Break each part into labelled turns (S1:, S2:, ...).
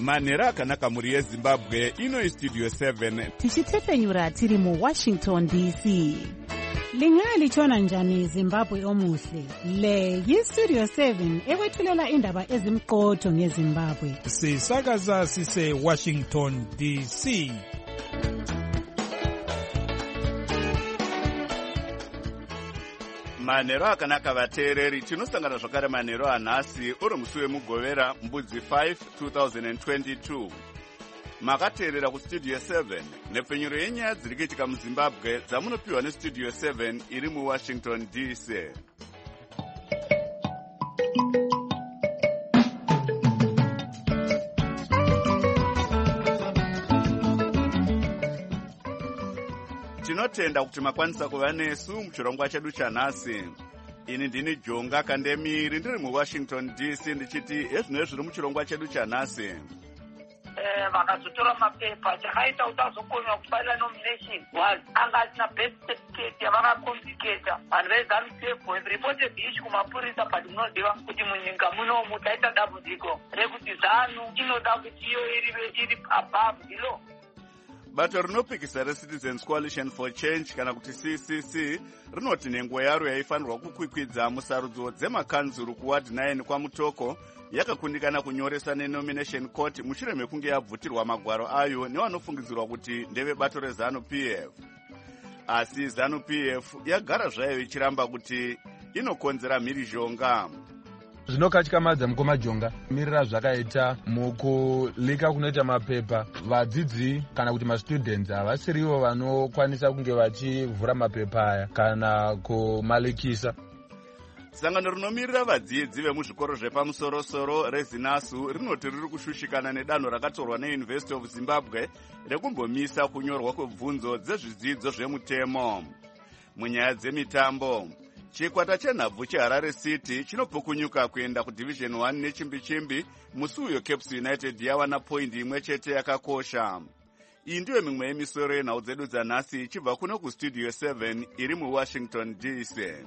S1: manhero akanaka mhuri yezimbabwe. Ino istudio 7
S2: tichitefenyura tiri muWashington DC. Lingalitshona njani Zimbabwe omuhle? Le yistudio 7 ekwethulela indaba ezimqotho ngeZimbabwe.
S3: Sisakaza sise Washington DC.
S1: manhero akanaka vateereri, tinosangana zvakare manhero anhasi uri musi wemugovera mbudzi 5 2022. Makateerera kustudio 7 nepfenyuro yenyaya dziri kuitika muZimbabwe dzamunopiwa nestudio 7 iri muWashington DC. Tinotenda kuti makwanisa kuva nesu muchirongwa chedu chanhasi. Ini ndini Jonga Kandemiri ndiri muWashington DC ndichiti ezvino zviri muchirongwa chedu chanhasi.
S4: Vakazotora mapepa chakaita kuti azokonywa kufaila nomination was anga asina birth certificate yavakakomplicata. Vanhu veZANU-PF have reported the issue kumapurisa, but munoziva kuti munyika munomu taita dambudziko rekuti ZANU inoda kuti iyo iri above the law.
S1: Bato rinopikisa reCitizens Coalition for Change kana kuti CCC rinoti nhengo yaro yaifanirwa kukwikwidza musarudzo dzemakanzuru kuward 9 kwaMutoko yakakundikana kunyoresa nenomination court mushure mekunge yabvutirwa magwaro ayo nevanofungidzirwa kuti ndeve bato reZANU-PF. Asi ZANU-PF yagara zvayo ichiramba kuti inokonzera mhirizhonga.
S5: Zvinokatyamadza mukoma Jonga mirira zvakaita mukulika kunoita mapepa. Vadzidzi kana kuti mastudents havasirivo vanokwanisa kunge vachivhura mapepa aya kana kumalikisa.
S1: Sangano rinomirira vadzidzi vemuzvikoro zvepamusoro-soro reZINASU rinoti riri kushushikana nedanho rakatorwa neUniversity of Zimbabwe rekumbomisa kunyorwa kwebvunzo dzezvidzidzo zvemutemo. Munyaya dzemitambo, chikwata chenhabvu cheHarare City chinopukunyuka kuenda kuDivision 1 nechimbi-chimbi. Musi uyo Caps United yawana poindi imwe chete yakakosha. Iyi ndiyo mimwe yemisoro yenhau dzedu dzanhasi ichibva kuno kustudio 7 iri muWashington DC.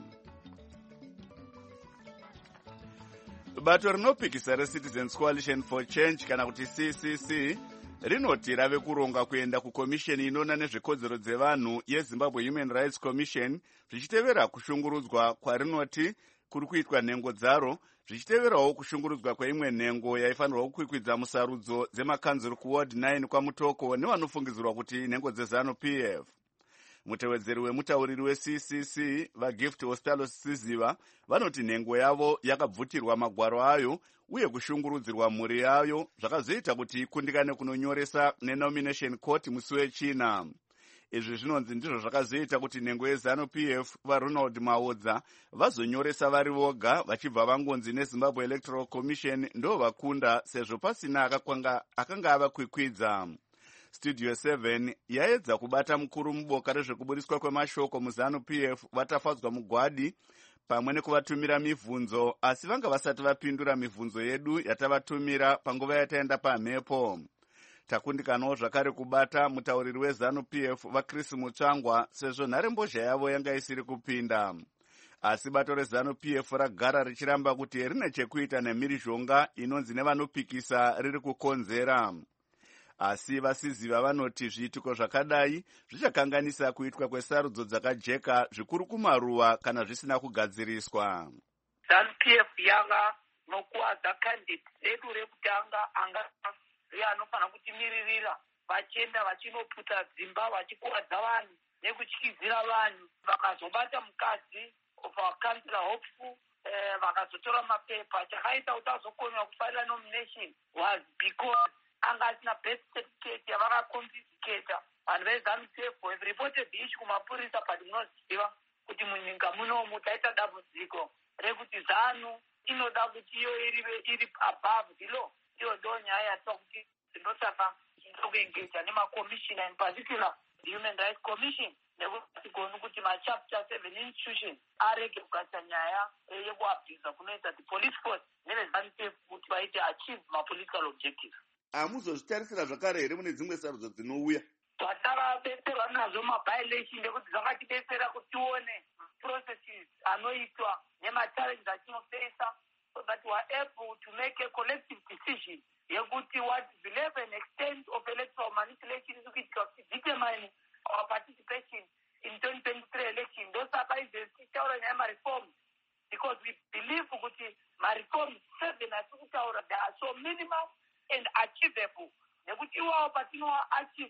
S1: Bato rinopikisa reCitizens Coalition for Change kana kuti CCC rinoti rave kuronga kuenda kukomisheni inoona nezvekodzero dzevanhu yeZimbabwe Human Rights Commission zvichitevera kushungurudzwa kwarinoti kuri kuitwa nhengo dzaro, zvichiteverawo kushungurudzwa kwaimwe nhengo yaifanirwa kukwikwidza musarudzo dzemakanzuru kuward 9 kwaMutoko nevanofungidzirwa kuti nhengo dzeZANU-PF. Mutevedzeri wemutauriri weCCC vaGift Hostalo Siziva vanoti nhengo yavo yakabvutirwa magwaro ayo uye kushungurudzirwa mhuri yayo zvakazoita kuti ikundikane kunonyoresa nenomination court musi wechina. Izvi zvinonzi ndizvo zvakazoita kuti nhengo yeZANU-PF vaRonald Maodza vazonyoresa vari voga vachibva vangonzi neZimbabwe Electoral Commission ndo vakunda sezvo pasina akanga avakwikwidza. Studio 7 yaedza kubata mukuru muboka rezvekubudiswa kwemashoko muZANU-PF vatafadzwa mugwadi pamwe nekuvatumira mibvunzo, asi vanga vasati vapindura mibvunzo yedu yatavatumira panguva yataenda pamhepo. Takundikanawo zvakare kubata mutauriri weZANU-PF vaChris Mutsvangwa sezvo nharembozha yavo yanga isiri kupinda. Asi bato reZANU-PF ragara richiramba kuti rine chekuita nemhirizhonga inonzi nevanopikisa riri kukonzera. Asi vasiziva vanoti zviitiko zvakadai zvichakanganisa kuitwa kwesarudzo dzakajeka zvikuru kumaruwa kana zvisina kugadziriswa.
S4: ZANU-PF yava nokuwadza candidate redu rekutanga anga anofanira kutimiririra vachienda vachinoputa dzimba vachikuwadza vanhu nekutyizira vanhu. Vakazobata mukadzi of our councillor Hopeful, vakazotora mapepa. Chakaita kuti azokonywa kufaila nomination was because anga asina birth certificate yavakakomplicata. Vanhu veZANU-PF have reported the issue kumapurisa, but munoziva kuti munyika munomu taita dambudziko rekuti ZANU inoda kuti iyo iri above the law. Iyo ndo nyaya yatwa kuti ndosaka kuengeja nemakomishina, in particular the Human Rights Commission, nekuti kuti machapter 7 institution arege kugadzira nyaya yekuabhiza kunoita the police force neveZANU-PF kuti vaite achieve mapolitical objectives.
S1: Hamuzozvitarisira zvakare here mune dzimwe sarudzo dzinouya?
S4: Takabetserwa nazvo maviolation nekuti zvakatibetsera kuti tione processes anoitwa nemachallenges atinofesa so that we are able to make a collective decision. What the level and extent of electoral manipulation is to determine our participation in 2023 election. Those are the reforms, because we believe my reforms 7 they are so minimal and achievable. Achieve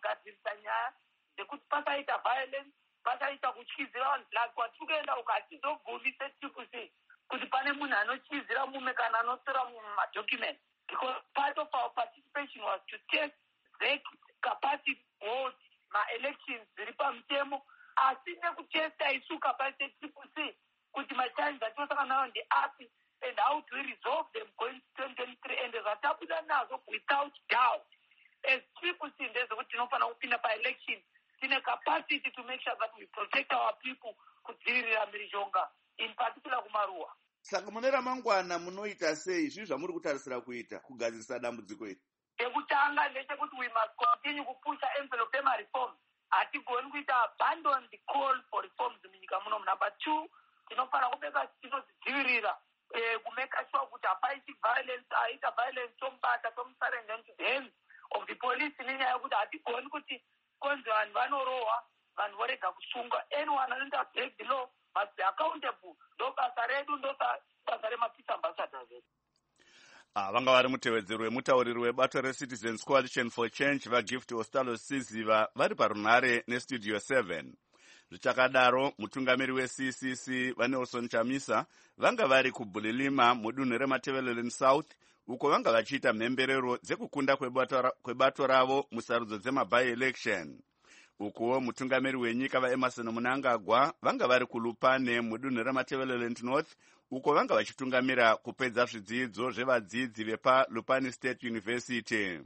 S4: passaita violence, passaita kuchizira vanhu black kwatikuenda ukachizogumisa tikusi kuti pane munhu anochizira mume kana anotora mumadocument, because part of our participation was to test the capacity hold ma-elections zviri pamutemo, asi nekutesta isu capacity tikusi kuti machallenges atinosangana nawo ndeapi and how do we resolve them going to 2023, and zvatabuda nazvo without doubt as tikusi ndezvekuti tinofanira kupinda pa-election tine capacity to make sure that we protect our people kudzivirira mhirizhonga in particular kumaruwa.
S1: Saka mune ramangwana munoita sei zvii zvamuri kutarisira kuita kugadzirisa dambudziko iri?
S4: Ekutanga ndechekuti we must continue kupusha envelope ema-reforms. Hatigoni kuita abandon the call for reforms munyika muno. Number 2, tinofanira kubeka tinodzivirira kumeka sure kuti hapaiti violence, aita violence tomubata tomusarenda into the hands of the police, nenyaya yekuti hatigoni kuti konzi vanhu vanorohwa vanhu vorega kusunga. Anyone anoita break the law must be accountable. Ndo basa redu, ndo basa rema-peace ambassadors edu.
S1: Vanga vari mutevedzeri wemutauriri webato reCitizens Coalition for Change vaGift Ostalo Siziva vari parunhare nestudio 7. Zvichakadaro mutungamiri weCCC vaNelson Chamisa vanga vari kuBulilima mudunhu reMatabeleland South, uko vanga vachiita mhemberero dzekukunda kwebato ravo musarudzo dzema-by-election. Ukuwo mutungamiri wenyika vaEmerson Mnangagwa vanga vari kuLupane mudunhu reMatabeleland North, uko vanga vachitungamira kupedza zvidzidzo zvevadzidzi vepaLupane State University.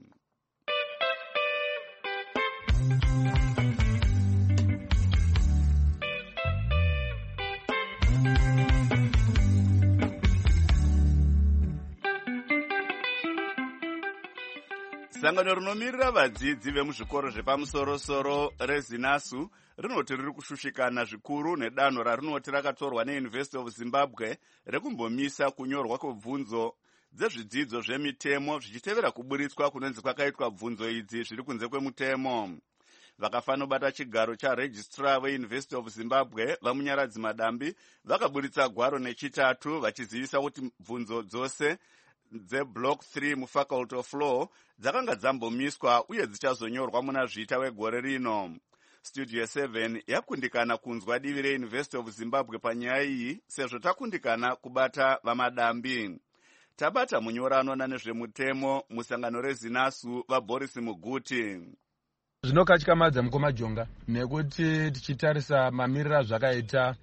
S1: Sangano rinomirira vadzidzi vemuzvikoro zvepamusoro-soro reZinasu rinoti riri kushushikana zvikuru nedanho rarinoti rakatorwa neUniversity of Zimbabwe rekumbomisa kunyorwa kwebvunzo dzezvidzidzo zvemitemo zvichitevera kuburitswa kunonzi kwakaitwa bvunzo idzi zviri kunze kwemutemo. Vakafanobata chigaro charegistrar weUniversity of Zimbabwe vamunyaradzi Madambi vakaburitsa gwaro nechitatu vachizivisa kuti bvunzo dzose dzeblock 3 mufaculty of law dzakanga dzambomiswa uye dzichazonyorwa muna Zvita wegore rino. Studio 7 yakundikana kunzwa divi reUniversity of Zimbabwe panyaya iyi sezvo takundikana kubata vaMadambi. Tabata munyorano nezvemutemo musangano reZinasu vaBoris Muguti.
S5: Zvinokatyamadza mukomajonga nekuti tichitarisa mamirira zvakaita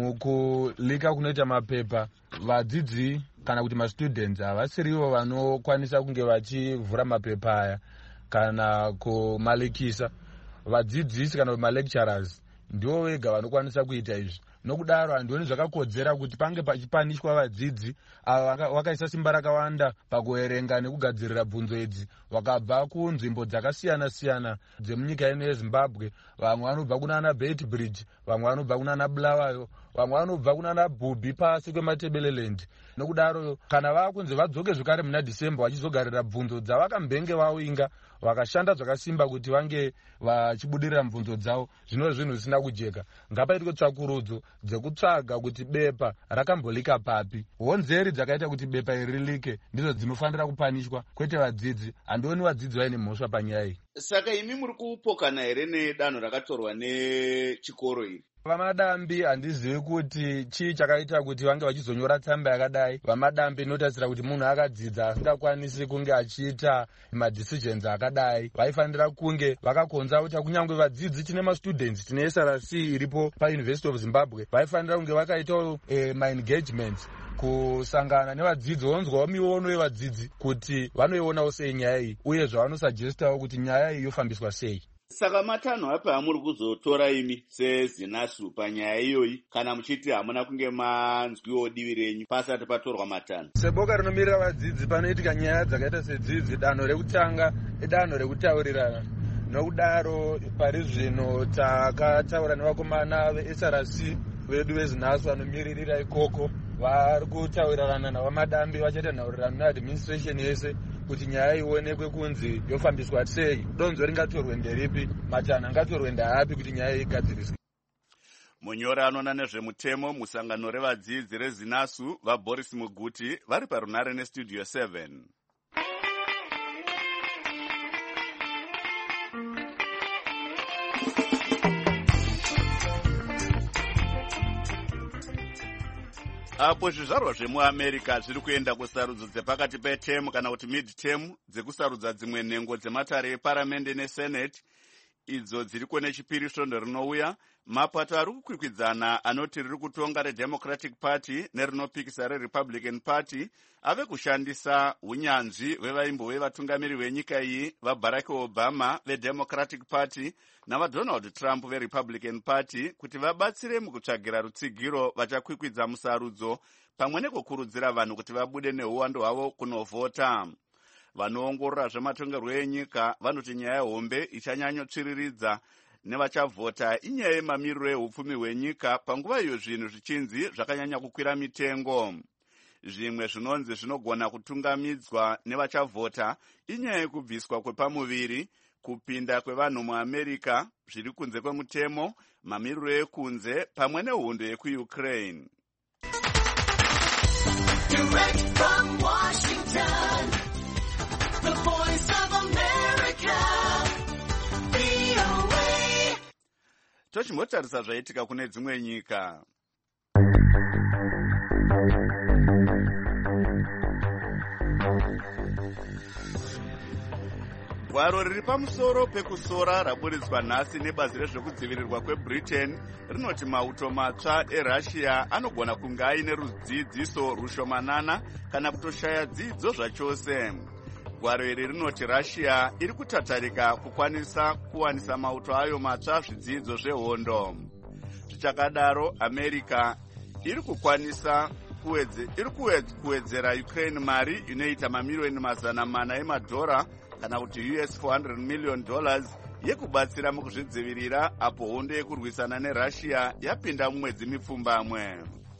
S5: mukulika kunoita mapepa, vadzidzi kana kuti mastudents havasirivo vanokwanisa kunge vachivhura mapepa aya kana kumalikisa. Vadzidzisi kana malecturers ndivo vega vanokwanisa kuita izvi. Nokudaro handioni zvakakodzera kuti pange pachipanishwa vadzidzi ava vakaisa simba rakawanda pakuerenga nekugadzirira bvunzo idzi, vakabva kunzvimbo dzakasiyana-siyana dzemunyika ino yeZimbabwe. Vamwe vanobva kunana Beitbridge, vamwe vanobva kunana Bulawayo, vamwe vanobva kunana Bhubi pasi kweMatabeleland. Nokudaro kana vakunzi vadzoke zvakare muna December vachizogarira bvunzo dzavakambenge vawinga, vakashanda zvakasimba kuti vange vachibudirira bvunzo dzavo, zvino zvinhu zvisina kujeka. Ngapaitwe tsvakurudzo dzekutsvaga kuti bepa rakambolika papi. Honzeri dzakaita kuti bepa iri rilike ndidzo dzinofanira kupanishwa, kwete vadzidzi. Handioni vadzidzi vaine mhosva panyaya iyi.
S1: Saka imi muri kupokana here nedanho rakatorwa nechikoro iri?
S5: VaMadambi handizivi kuti chii chakaita kuti vange vachizonyora tsamba yakadai. VaMadambi inotarisira kuti munhu akadzidza asingakwanisi kunge achiita madecisions akadai. Vaifanira kunge vakakonza kuti kunyange vadzidzi tine mastudents tine SRC iripo paUniversity of Zimbabwe vaifanira kunge vakaitawo maengagements kusangana nevadzidzi vonzwawo miono yevadzidzi kuti vanoionawo sei nyaya iyi uye zvavanosugestawo kuti nyaya iyi yofambiswa sei.
S1: Saka matanho apa amuri kuzotora imi seZinasu panyaya iyoyi kana muchiti hamuna kunge manzwiwo divi renyu pasati patorwa matanho?
S5: Seboka rinomirira vadzidzi panoitika nyaya dzakaita sedzidzi, danho rekutanga idanho rekutaurirana. Nokudaro pari zvino takataura nevakomana veSRC vedu veZinasu vanomiririra ikoko vari kutaurirana navamadambi vachatanaurira neadministration yese kuti nyaya ionekwe kunzi yofambiswa sei, donzvo ringatorwe nderipi, matanho angatorwe ndaapi kuti nyaya igadziriswe.
S1: Munyori anoona nezvemutemo musangano revadzidzi rezinasu vaBoris Muguti vari parunare nestudio 7. Apo zvizvarwa zvemuamerica zviri kuenda kusarudzo dzepakati petemu kana kuti mid-term dzekusarudza dzimwe nhengo dzematare eparamende nesenate, idzo dziriko nechipiri svondo rinouya, mapato ari kukwikwidzana anoti riri kutonga reDemocratic Party nerinopikisa reRepublican Party ave kushandisa unyanzvi hwevaimbove vatungamiri venyika iyi vaBarack Obama veDemocratic Party navaDonald Trump veRepublican Party kuti vabatsire mukutsvagira rutsigiro vachakwikwidza musarudzo pamwe nekukurudzira vanhu kuti vabude neuwandu hwavo kunovhota. Vanoongorora zvematongerwo enyika vanoti nyaya hombe ichanyanyotsviriridza nevachavhota inyaya yemamiriro ehupfumi hwenyika panguva iyo zvinhu zvichinzi zvakanyanya kukwira mitengo. Zvimwe zvinonzi zvinogona kutungamidzwa nevachavhota inyaya yekubviswa kwepamuviri, kupinda kwevanhu muAmerica zviri kunze kwemutemo, mamiriro ekunze pamwe nehondo yekuUkraine. Direct from Washington, the voice of America, VOA. Tochimbotarisa zvaitika kune dzimwe nyika. Gwaro riri pamusoro pekusora raburitswa nhasi nebazi rezvekudzivirirwa kweBritain rinoti mauto matsva eRussia anogona kunge aine rudzidziso rushomanana kana kutoshaya dzidzo zvachose. Gwaro iri rinoti Russia iri kutatarika kuwanisa mauto ayo matsva zvidzidzo zvehondo. Zvichakadaro, America iri kuwedzera Ukraine mari inoita mamiliyoni mazana mana emadhora kana kuti US $400 million yekubatsira mukuzvidzivirira apo hondo yekurwisana neRussia yapinda mumwedzi mipfumbamwe.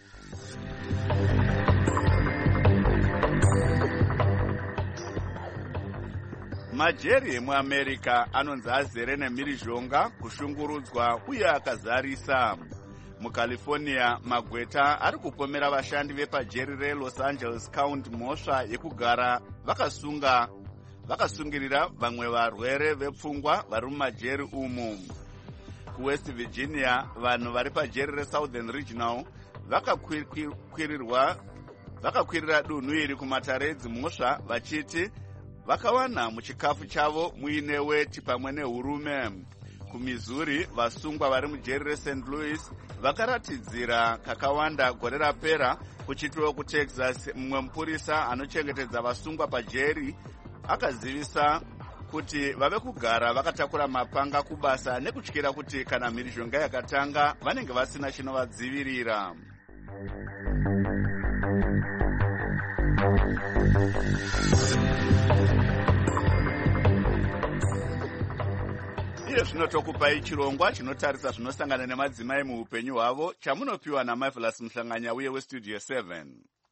S1: Majeri emuAmerica anonzi azere nemhirizhonga, kushungurudzwa uye akazarisa. MuCalifornia, magweta ari kupomera vashandi vepajeri reLos Angeles County mhosva yekugara vakasungirira vamwe varwere vepfungwa vari mumajeri umu. KuWest Virginia, vanhu vari pajeri reSouthern Regional vakakwirira dunhu iri kumatare edzimhosva vachiti vakawana muchikafu chavo muine weti pamwe nehurume. KuMissouri, vasungwa vari mujeri reSt. Louis vakaratidzira kakawanda gore rapera. Kuchitiwa kuTexas, mumwe mupurisa anochengetedza vasungwa pajeri akazivisa kuti vave kugara vakatakura mapanga kubasa nekutyira kuti kana mhirizhonga yakatanga vanenge vasina chinovadzivirira. Iye zvinotokupai chirongwa chinotarisa zvinosangana nemadzimai muupenyu hwavo chamunopiwa naMarvelous Mhlanganya uye weStudio 7.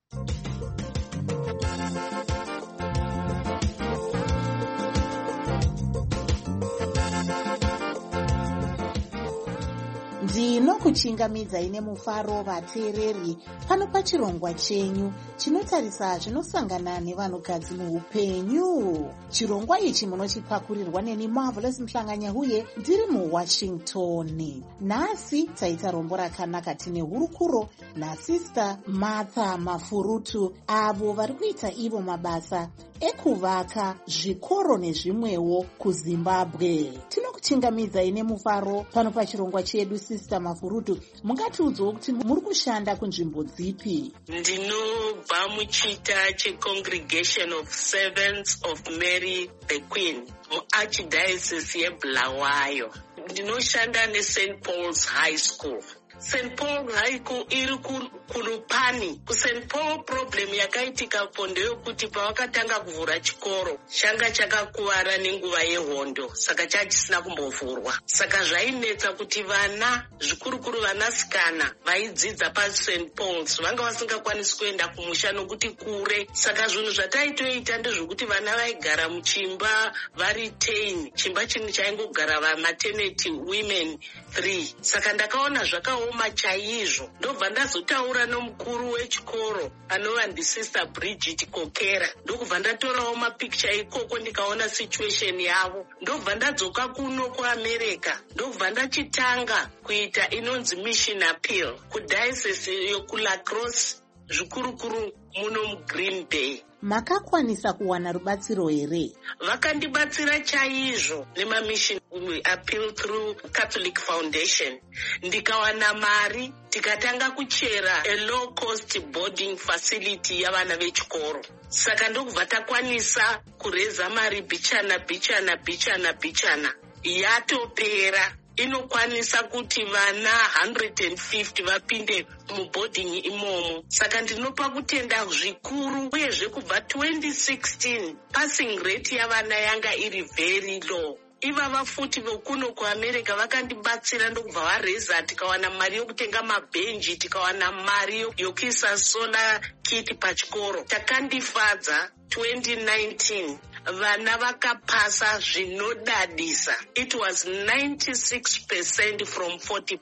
S6: Ndinokuchingamidzai nemufaro vateereri pano pachirongwa chenyu chinotarisa zvinosangana nevanhukadzi muupenyu. Chirongwa ichi munochipakurirwa neni Marvelous Mhlanganya uye ndiri muWashington. Nhasi taita rombo rakanaka tine hurukuro naSister Martha Mafurutu, avo vari kuita ivo mabasa ekuvaka zvikoro nezvimwewo kuZimbabwe. Tinokuchingamidzai nemufaro pano pachirongwa chedu. Sister Mafurutu, mungatiudzawo kuti muri kushanda kunzvimbo dzipi?
S7: Ndinobva muchita cheCongregation of Servants of Mary the Queen muArchdiocese yeBulawayo. Ndinoshanda neSt. Paul's High School. St. Paul High School iri Kulupani kuSt Paul problem yakaitika ndeyekuti pavakatanga kuvhura chikoro changa chakakuvara nenguva yehondo, saka chachisina kumbovhurwa. Saka zvainetsa kuti vana, zvikurukuru vanasikana vaidzidza paSt Paul's vanga vasingakwanisi kuenda kumusha nokuti kure. Saka zvinhu zvataitoita ndezvokuti vana vaigara muchimba vari 10, chimba chimwe chaingogara maternity women 3. Saka ndakaona zvakaoma chaizvo. Ndobva ndazotaura nomukuru wechikoro anova ndiSister Bridget Kokera. Ndokubva ndatorawo mapicture ikoko ndikaona situation yavo. Ndobva ndadzoka kuno kuAmerica. Ndobva ndachitanga kuita inonzi mission appeal kudiocese yokuLa Crosse, zvikurukuru muno muGreen Bay.
S6: Makakwanisa kuwana rubatsiro here?
S7: Vakandibatsira chaizvo nemamission appeal through Catholic Foundation. Ndikawana mari, tikatanga kuchera a low cost boarding facility yavana vechikoro. Saka ndokubva takwanisa kureza mari bichana yatopera. Inokwanisa kuti vana 150 vapinde muboarding imomo. Saka ndinopa kutenda zvikuru, uyezve kubva 2016 passing rate yavana yanga iri very low. Ivava futi vokuno kuAmerica vakandibatsira ndokubva vareza, tikawana mari yokutenga mabhenji, tikawana mari yokuisa solar kit pachikoro. Takandifadza 2019 vana vakapasa zvinodadisa. It was 96% from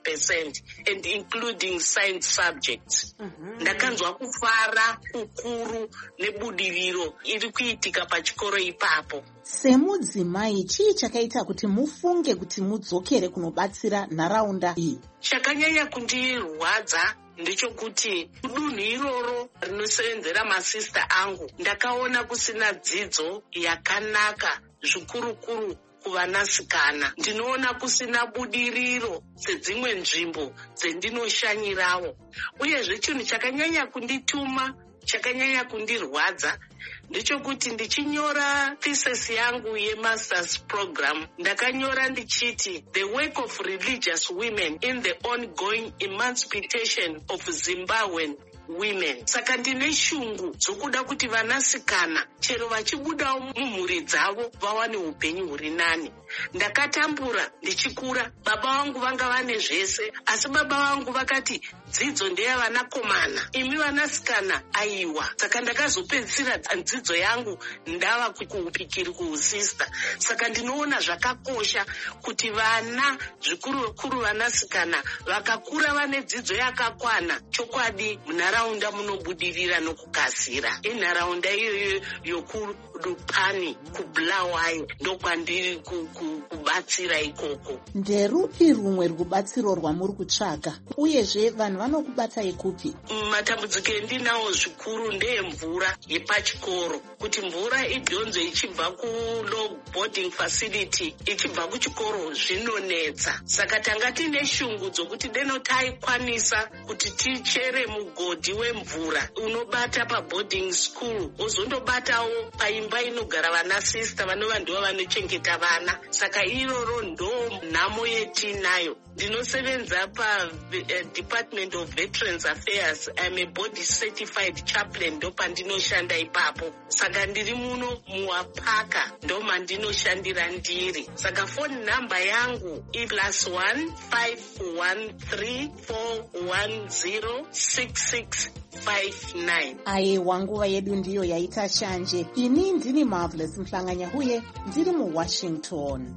S7: 40% and including science subjects. Ndakanzwa kufara kukuru nebudiriro iri kuitika pachikoro ipapo.
S6: Semudzimai, chii chakaita kuti mufunge kuti mudzokere kunobatsira nharaunda iyi?
S7: Chakanyanya kundirwadza ndechokuti dunhu iroro rinosevenzera masista angu ndakaona kusina dzidzo yakanaka, zvikurukuru kuvanasikana. Ndinoona kusina budiriro sedzimwe nzvimbo dzendinoshanyirawo. Uyezve chinhu chakanyanya kundituma, chakanyanya kundirwadza ndechokuti ndichinyora thesis yangu yemasters program, ndakanyora ndichiti the work of religious women in the ongoing emancipation of Zimbabwean women. Saka ndine shungu dzokuda kuti vanasikana chero vachibudawo mumhuri dzavo vawane upenyu huri nani. Ndakatambura ndichikura, baba vangu vanga vane zvese, asi baba vangu vakati dzidzo ndeyavanakomana, imi vanasikana aiwa. Saka ndakazopedzisira dzidzo yangu ndava kuupikiri kuusista. Saka ndinoona zvakakosha kuti vana, zvikurukuru vanasikana, vakakura vane dzidzo yakakwana, chokwadi munharaunda munobudirira nokukasira. Inharaunda iyoyo yokulupani kuBulawayo ndokwandiri kubatsira ikoko.
S6: Nderupi rumwe rubatsiro rwamuri kutsvaga? Uyezve vanhu vanokubatai kupi?
S7: Matambudziko endinawo zvikuru ndeyemvura yepachikoro. Kuti mvura idhonzo ichibva kulow boarding facility ichibva kuchikoro zvinonetsa. Saka tanga tine shungu dzokuti deno taikwanisa kuti tichere mugodhi wemvura unobata paboarding school wozondobatawo paimba inogara vanasista vanova ndivo vanochengeta vana. Saka iroro ndo nhamo yetinayo. Ndinosevenza Department of Veterans Affairs. I'm a body certified chaplain, ndo pandinoshanda ipapo. Saka ndiri muno muwapaka ndo mandinoshandira ndiri. Saka phone number yangu +1 513 410 6659.
S6: Aiwa, nguva yedu ndiyo yaita shanje. Ini ndini Marvelous Mhlanganyahuye, ndiri muWashington.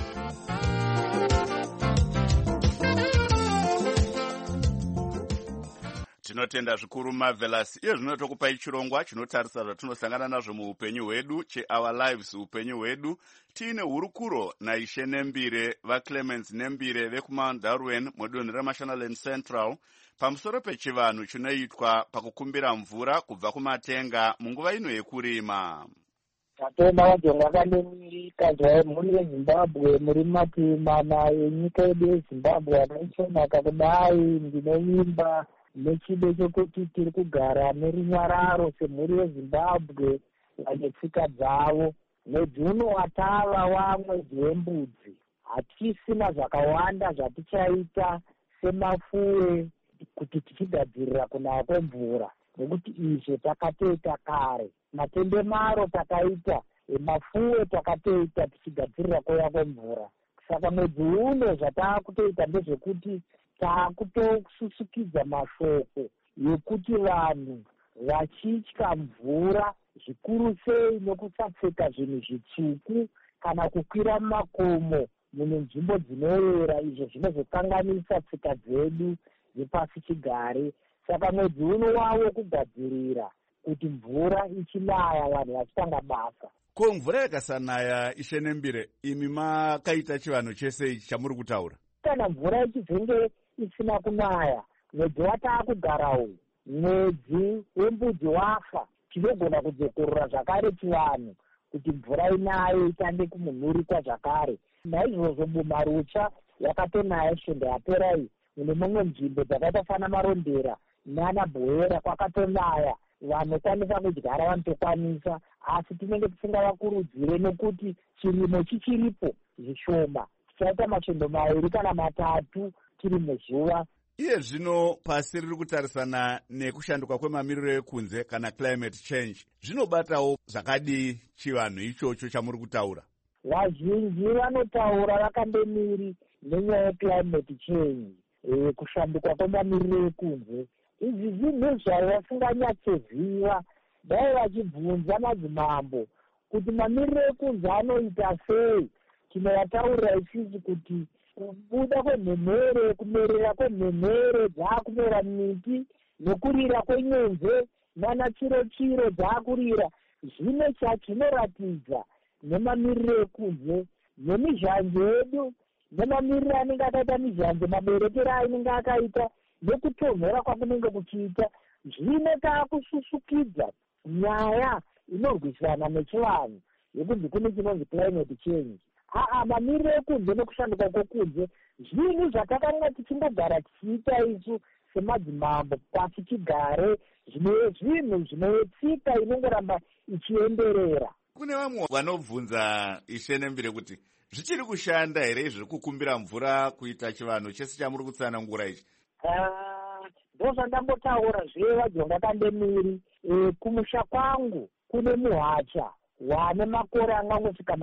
S1: Tinotenda zvikuru Marvelous. Iyo zvinotokupai chirongwa chinotarisa zvatinosangana nazvo muupenyu hwedu, cheOur Lives upenyu hwedu. Tiine hurukuro naIshe Nembire, vaClemens Nembire vekuMount Darwin mudunhu reMashonaland Central pamusoro pechivanhu chinoitwa pakukumbira mvura kubva kumatenga munguva ino yekurima.
S8: Matenda wajonga kandemirika zvaye mhuri yeZimbabwe muri mativi mana enyika yedu yeZimbabwe akaisonaka kudai. Ndinoimba nechido chokuti tiri kugara nerunyararo semhuri yeZimbabwe vane tsika dzavo. Mwedzi uno watava wamwedzi wembudzi. Hatisina zvakawanda zvatichaita semafuwe kuti tichigadzirira kunaya kwemvura, nekuti izvo takatoita kare. Matendemaro takaita, mafuwe takatoita tichigadzirira kuya kwemvura. Saka mwedzi uno zvataakutoita ndezvekuti taakutosusukidza mashoko yekuti vanhu vachitya mvura, zvikuru sei nokusapfeka zvinhu zvitsvuku kana kukwira mumakomo mune nzvimbo dzinoyera, izvo zvinozokanganisa tsika dzedu dzepasi chigare. Saka mwedzi uno wavo kugadzirira kuti mvura ichinaya vanhu vachitanga basa.
S1: Ko mvura ikasanaya, Ishe Nembire, imi makaita chivanhu chese ichi chamuri kutaura?
S8: Kana mvura ichizenge isina kunaya, mwedzi wataakugara uyu, mwedzi wembudzi wafa, tinogona kudzokorora zvakare chivanhu kuti mvura inaye itange kumunhurikwa zvakare. Naizvozvo bumarutsva yakatonaya shende yapera iyi, mune mumwe nzvimbo dzakaita fana Marondera nana Bhoera kwakatonaya, vanokwanisa kudyara vanotokwanisa, asi tinenge tisingavakurudzire nekuti chirimo chichiripo zvishoma, tichaita mashendo 2 kana 3 tiri muzuva.
S1: Iye zvino pasi riri kutarisana nekushanduka kwemamiriro ekunze kana climate change, zvinobatawo zvakadii chivanhu ichocho chamuri kutaura?
S8: Vazhinji vanotaura vakandemiri nenyaya yeclimate change, kushanduka kwemamiriro ekunze. Izvi zvinhu zvavo vasinganyatsoziva, dai vachibvunza madzimambo kuti mamiriro ekunze anoita sei. Tinovataurira isisi kuti kubuda kwemhemhere, kumerera kwemhemhere dzaakumera miti, nokurira kwenyenze nana chiro dzaakurira, zvine chachinoratidza nemamiriro ekunze, nemizhanje yedu, nemamiriro anenge akaita mizhanje, maberekero ainenge akaita, nekutonhora kwakunenge kuchiita, zvine taakususukidza nyaya inorwisana nechivanhu yekunzi kune chinonzi climate change. Mamiriro ekunze nekushanduka kwekunze zvinhu zvatakanga tichingogara tichiita isu semadzimambo pasi chigare, zvinhu zvinotsika inongoramba ichienderera.
S1: Kune vamwe vanobvunza Ishe Nembire kuti zvichiri kushanda here zviri kukumbira mvura kuita chivanhu chese chamuri kutsanangura ichi?
S8: Ndozvandambotaura zve Vajonga Kandemiri. Kumusha kwangu kune muhacha wane makore angangosvika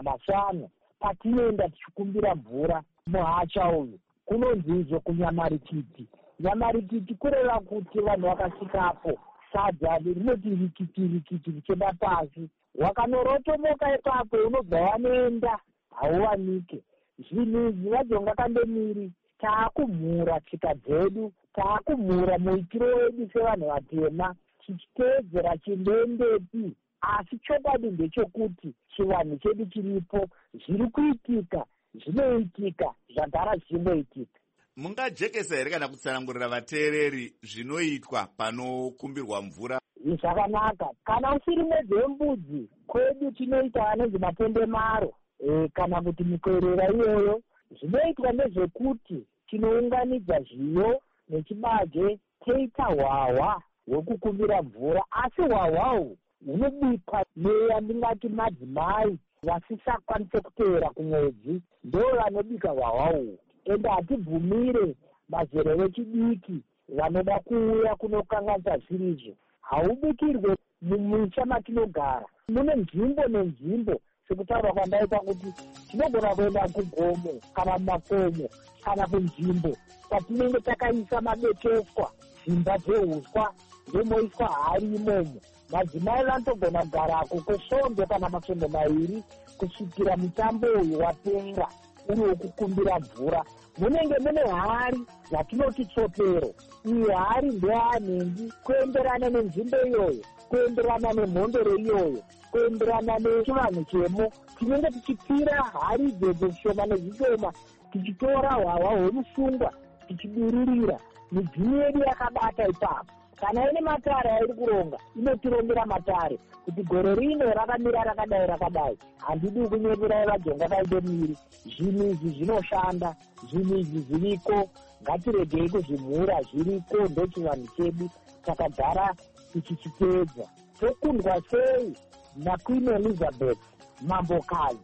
S8: 500 patinoenda tichikumbira mvura. Muhacha uyu kunonzi izvo kunyamarikiti. Nyamarikiti kureva kuti vanhu vakasvikapo sadza rinoti rikiti richenda pasi, wakanorotomoka ipapo unobva wanoenda hauwanike. Zvinhu izvi Vajonga Kandemiri taakumhura tsika dzedu, taakumhura muitiro wedu sevanhu vatema, tichiteedzera chindendepi. Asi chokwadi ndechekuti chivanhu chedu chiripo, zviri kuitika, zvinoitika, zvagara zvichingoitika.
S1: Mungajekesa here kana kutsanangurira vateereri zvinoitwa panokumbirwa mvura?
S8: Zvakanaka. Kana usiri mwedzi wembudzi, kwedu tinoita anonzi matendemaro, kana kuti mikwerera iyoyo. Zvinoitwa ndezvekuti tinounganidza zviyo nechibaje teita hwahwa hwekukumbira mvura, asi hwahwahu hunobikwa neyandingati madzimai vasisakwanise kuteera kumwedzi, ndo vanobika hwahwahu. Ende hatibvumire mazero vechidiki vanoda kuuya kunokanganisa zvirizvo. Haubikirwe mumusha matinogara, mune nzvimbo nenzvimbo. Sekutaura kwandaita kuti tinogona kuenda kugomo kana mumakomo kana kunzvimbo kwatinenge takaisa mabekeswa, dzimba dzeuswa, ndemoiswa hari imomo. Madzimai vanotogona kugarako kwesvondo kana masvondo 2 kusvikira mutambo uyu wapera uri wekukumbira mvura. Munenge mune hari yatinoti tsotero. Iyi hari ndeyanhengi kuenderana nenzvimbo iyoyo, kuenderana nemhondoro iyoyo, kuenderana nechivanhu chemo. Tinenge tichipira hari idzodzo zvishoma nezvishoma, tichitora hwahwa hwemusungwa tichidururira. Midziyo yedu yakabata ipapo. Kana ine matare airi kuronga, inotirongera matare kuti gore rino rakamira rakadai. Handidi kunyeperai Vajonga Kandemiri. Zvinhu izvi zvinoshanda, zvinhu izvi zviriko, ngatiregei kuzvimhura, zviriko ndochivanhu chedu takagara tichichiteedza. Tokundwa sei naQueen Elizabeth mambokazi.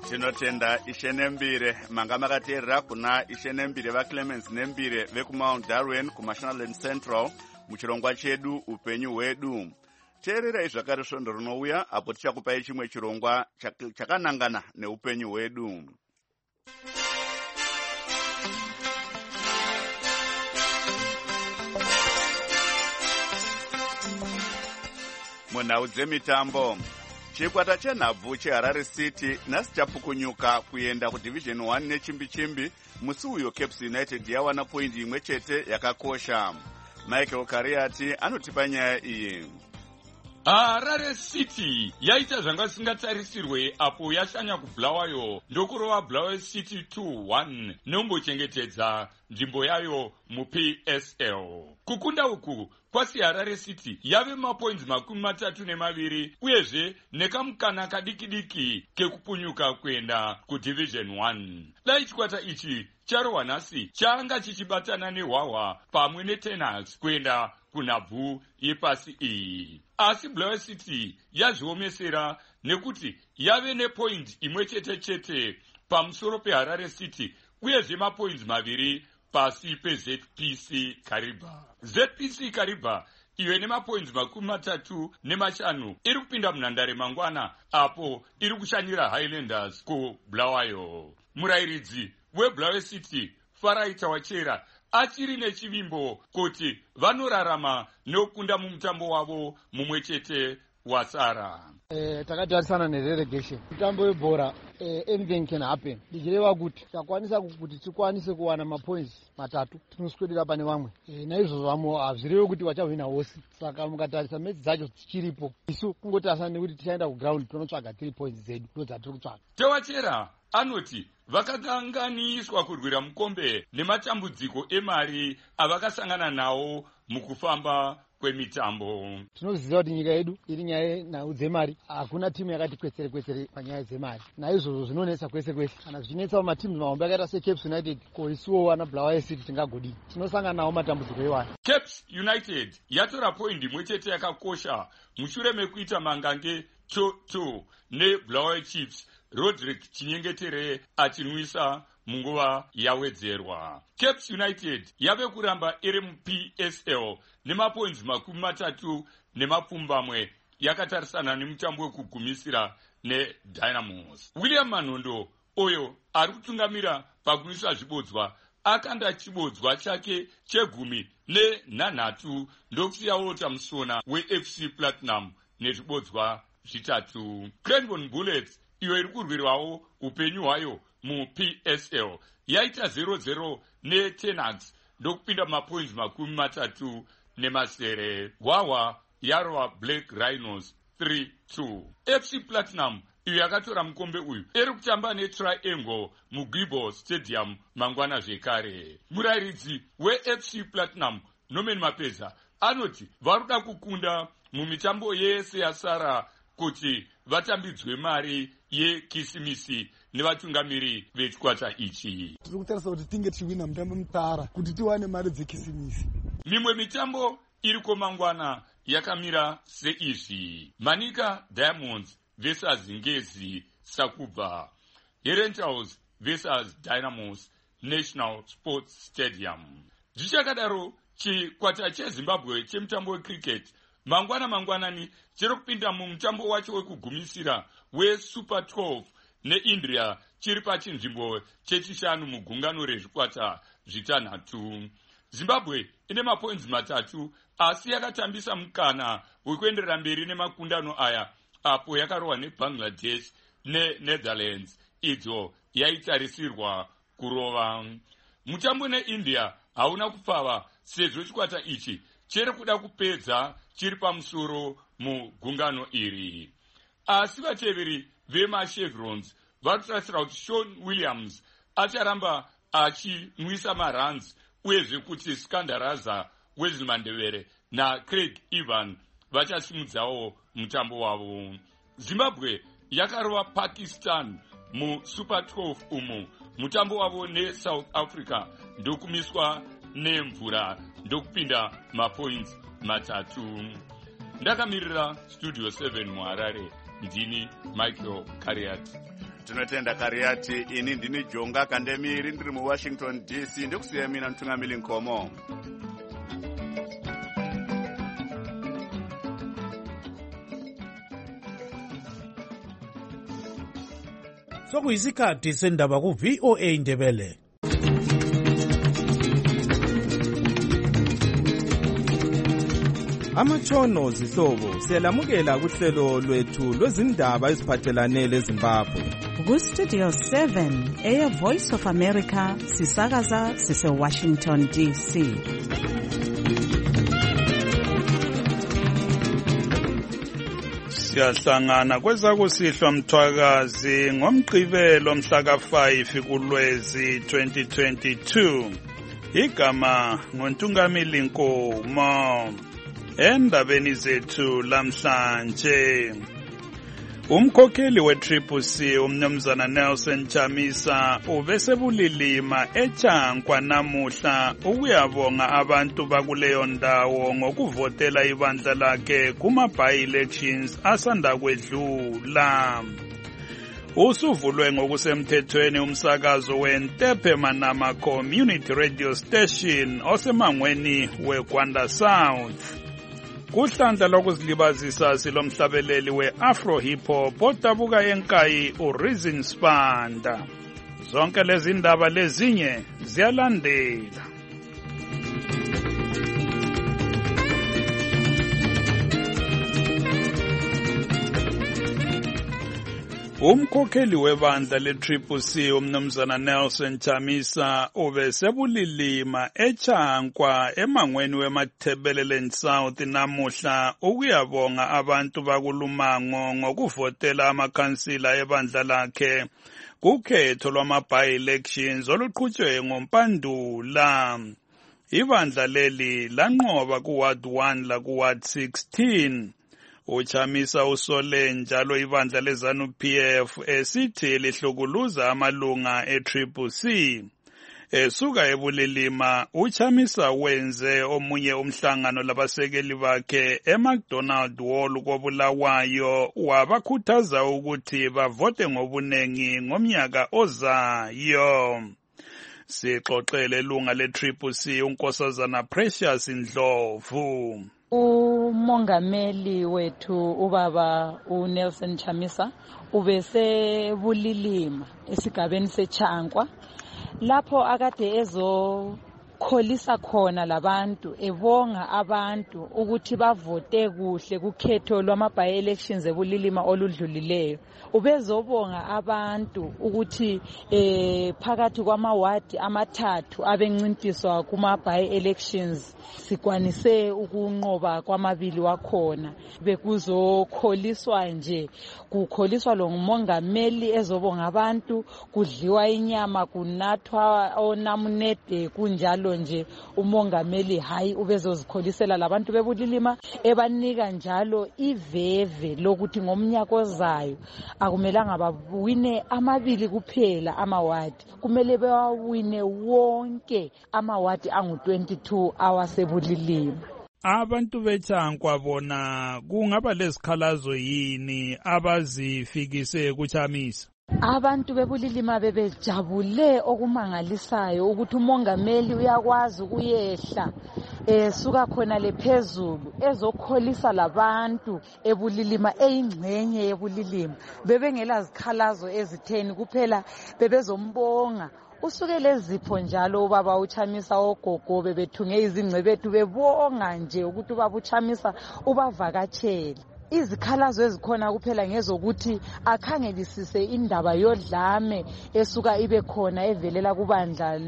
S1: Tinotenda Ishe Nembire, manga makateerera kuna Ishe Nembire vaClemens Nembire vekumount Darwin kuMashonaland Central muchirongwa chedu upenyu hwedu. Teererai zvakare svondo rinouya apo tichakupai chimwe chirongwa chakanangana neupenyu hwedu. Munhau dzemitambo, chikwata chenhabvu cheHarare City nhasi chapukunyuka kuenda kuDivision 1 nechimbi-chimbi. Musi uyo Caps United yawana poindi imwe chete yakakosha. Michael Kariati anotipa nyaya iyi.
S9: Harare City yaita zvanga zvisingatarisirwe apo yashanya kuBulawayo ndokurova Bulawayo City 2-1 nekumbochengetedza nzvimbo yayo muPSL. Kukunda uku kwasi Harare City yave mapoints 32 uyezve nekamukana kadiki-diki kekupunyuka kuenda kuDivision 1. Dai chikwata ichi charohwa nhasi changa chichibatana neHwahwa pamwe neTenhas kuenda kunhabvu yepasi iyi. Asi Bulawayo City yazviomesera nekuti yave nepoint imwe chete pamusoro peHarare City uyezve mapoints 2 pasi peZPC Kariba. ZPC Kariba iyo nemapoints 35 iri kupinda munhandare mangwana apo iri kushanyira Highlanders kuBulawayo. Murairidzi weBulawayo City Faraita Wachera achiri nechivimbo kuti vanorarama nekukunda mumutambo wavo mumwe chete wasara.
S10: Takatarisana nerelegation. Mutambo webhora anything can happen. Ndichireva kuti takwanisa kuti tikwanise kuwana mapoints 3 tinoswedera pane vamwe. Naizvozvo vamwe hazvirevi kuti vachahwina hosi. Saka mukatarisa metsi dzacho dzichiripo. Isu kungotarisana nekuti tichaenda kuground tonotsvaga 3 points zedu ndodzatiri kutsvaga.
S9: Tewachera anoti vakakanganiswa kurwira mukombe nematambudziko emari avakasangana nawo mukufamba kwemitambo.
S10: Tinoziva kuti nyika yedu iri nyaya yenhau dzemari. Hakuna timu yakati kwetsere panyaya dzemari. Naizvozvo zvinonetsa kwese. Kana zvichinetsa matimu mahombe akaita seCaps United ko isuwo wana Bulawayo City tingagodii. Tinosangana nawo matambudziko iwaya.
S9: Caps United yatora poindi imwe chete yakakosha mushure mekuita mangange 2-2 neBulawayo Chiefs, Roderick Chinyengetere achinwisa munguva yawedzerwa. Caps United yave kuramba iri muPSL nemapoints 30 yakatarisana nemutambo wekugumisira neDynamos. William Manondo oyo ari kutungamira pakunwisa zvibodzwa akanda chibodzwa chake che10 ndokusiyawo tamusona weFC Platinum nezvibodzwa 3. Cranbourne Bullets iyo iri kurwirwawo upenyu hwayo muPSL yaita 0-0 neTenhas ndokupinda mapoints 30. Hwahwa yarova Black Rhinos 3-2. FC Platinum iyo yakatora mukombe uyu iri kutamba neTriangle muGuibo Stadium mangwana zvekare. Murairidzi weFC Platinum Norman Mapeza anoti varuda kukunda mumitambo yese yasara kuti vatambidzwe mari yekisimisi nevatungamiri vechikwata ichi.
S11: Tiri kutarisa kuti tinge tichwina mutambo mutara kuti tiwane mari dzekisimisi.
S9: Mimwe mitambo iri komangwana yakamira seizvi: Manika Diamonds versus Ngezi Sakubva, Herentals versus Dynamos National Sports Stadium. Zvichakadaro chikwata cheZimbabwe chemutambo wecricket mangwanani chiri kupinda mumutambo wacho wekugumisira weSuper 12 neIndia chiri pachinzvimbo chechishanu mugungano rezvikwata 6. Zimbabwe ine mapoints 3 asi yakatambisa mukana wekuenderera mberi nemakundano aya apo yakarohwa neBangladesh neNetherlands idzo yaitarisirwa kurova. Mutambo neIndia hauna kupfava sezvo chikwata ichi chiri kuda kupedza chiri pamusoro mugungano iri. Asi vateveri vemachevrons vari kutarasira kuti Sean Williams acharamba achinwisa maruns uyezve kuti Skandaraza Wesley Mandevere naCraig Evan vachasimudzawo mutambo wavo. Zimbabwe yakarova Pakistan muSuper 12 umu mutambo wavo neSouth Africa ndokumiswa nemvura ndokupinda mapoints 3. Ndakamirira Studio 7 muHarare ndini Michael Kariat.
S1: tinotenda Kariati. Ini ndini Jonga Kandemiri ndiri muWashington DC. Ndikusiya mina Mtungamili Nkomo.
S3: Sokuyisikhathi sendaba ku VOA Ndebele.
S12: Amatshono zihlobo siyalamukela kuhlelo lwethu lwezindaba eziphathelane leZimbabwe.
S2: Ku Studio 7 Air Voice of America sisakaza sise Washington DC.
S13: Siyahlangana kwezakusihlwa Mthwakazi ngomgqibelo mhla ka5 kuLwezi 2022. Igama ngoNtungamili Nkomo. Endabeni zethu lamhlanje, umkhokheli we-CCC umnumzana Nelson Chamisa ubesebulilima eChankwa namuhla ukuyabonga abantu bakuleyo ndawo ngokuvotela ibandla lakhe kuma-by-elections asanda kwedlula. Usuvulwe ngokusemthethweni umsakazo weNtepe Manama Community Radio Station osemangweni weGwanda South. Kuhlandla lokuzilibazisa silomhlabeleli we-Afro Hip Hop odabuka enkayi uReason Spanda. Zonke lezi ndaba lezinye ziyalandela. Umkhokheli webandla le-CCC umnumzana Nelson Chamisa ubesebulilima eChankwa emangweni weMathebeleland South namuhla ukuyabonga abantu bakulumango ngokuvotela amakhansila ebandla lakhe kukhetho lwama-by-elections oluqhutshwe ngoMpandula. Ibandla leli lanqoba kuWard 1 lakuWard 16. Uchamisa usole njalo ibandla leZANU-PF esithi lihlukuluza amalunga e-CCC. Esuka ebulilima, Uchamisa wenze omunye umhlangano labasekeli bakhe eMcDonald Hall koBulawayo wabakhuthaza ukuthi bavote ngobunengi ngomnyaka ozayo. Sixoxele ilunga le-CCC uNkosazana Precious Ndlovu.
S14: Umongameli wethu ubaba uNelson Chamisa ubesebulilima esigabeni seChankwa lapho akade ezokholisa khona labantu ebonga abantu ukuthi bavote kuhle kukhetho lwama-by-elections ebulilima oludlulileyo. Ubezobonga abantu ukuthi phakathi kwamawadi amathathu abencintiswa kuma-by-elections sikwanise ukunqoba kwamabili wakhona. Bekuzokholiswa nje, kukholiswa lo ngumongameli ezobonga abantu, kudliwa inyama, kunathwa onamunede, kunjalo nje umongameli hayi ubezozikholisela labantu bebulilima ebanika njalo iveve lokuthi ngomnyaka ozayo akumelanga bawine amabili kuphela amawadi, kumele bawine wonke amawadi angu-22 awasebulilima.
S3: Abantu beChankwa bona kungaba lezikhalazo yini abazifikise kuChamisa?
S14: Abantu bebulilima bebejabule okumangalisayo ukuthi umongameli uyakwazi ukuyehla suka khona lephezulu ezokholisa labantu ebulilima eyingcenye yebulilima. Bebengela zikhalazo ezitheni kuphela, bebezombonga. Usukele zipho njalo ubaba uChamisa ogogo bebethunge izingcebethu bebonga nje ukuthi ubaba uChamisa ubavakatshele. Izikhalazo ezikhona kuphela ngezokuthi akhangelisise indaba yodlame esuka ibe khona evelela kubandla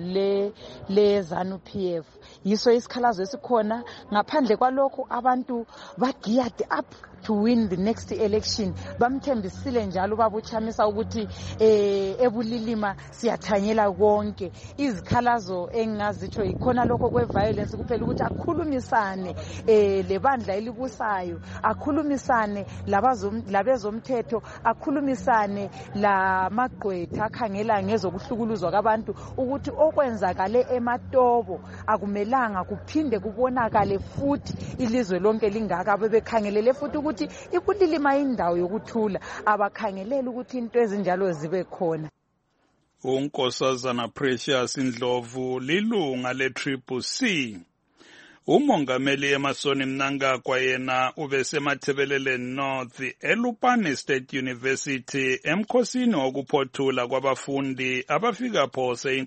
S14: leZANU-PF. Yiso isikhalazo esikhona. Ngaphandle kwalokho abantu bageared up to win the next election. Bamthembisile njalo ubaba uChamisa ukuthi ebulilima siyathanyela konke. Izikhalazo engingazitsho ikhona lokho kweviolence kuphela ukuthi akhulumisane lebandla elibusayo, akhulumisane labezomthetho, akhulumisane lamagqwetha akhangela ngezokuhlukuluzwa kwabantu ukuthi okwenzakale eMatobo akumelanga kuphinde kubonakale futhi ilizwe lonke lingaka. Bebekhangelele futhi ukuthi ibulilima indawo yokuthula abakhangeleli ukuthi into ezinjalo zibe khona.
S13: uNkosazana Precious Ndlovu lilunga le-CCC. Umongameli Emerson Mnangagwa yena ubesemathebeleleni North eLupane State University emkhosini wokuphothula kwabafundi abafika phose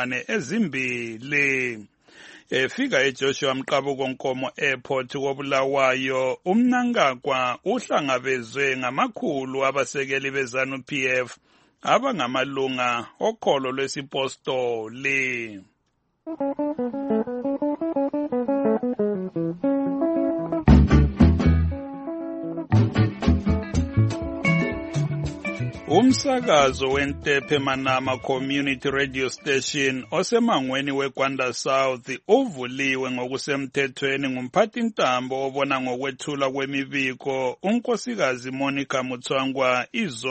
S13: 2,000. Efika eJoshua Mqabuko Nkomo Airport koBulawayo, uMnangagwa uhlangabezwe ngamakhulu abasekeli beZANU-PF abangamalunga okholo lwesipostoli. Umsakazo weNtepe Manama Community Radio Station osemangweni weGwanda South uvuliwe ngokusemthethweni ngumphathintambo obona ngokwethula kwemibiko unkosikazi Monica Mutswangwa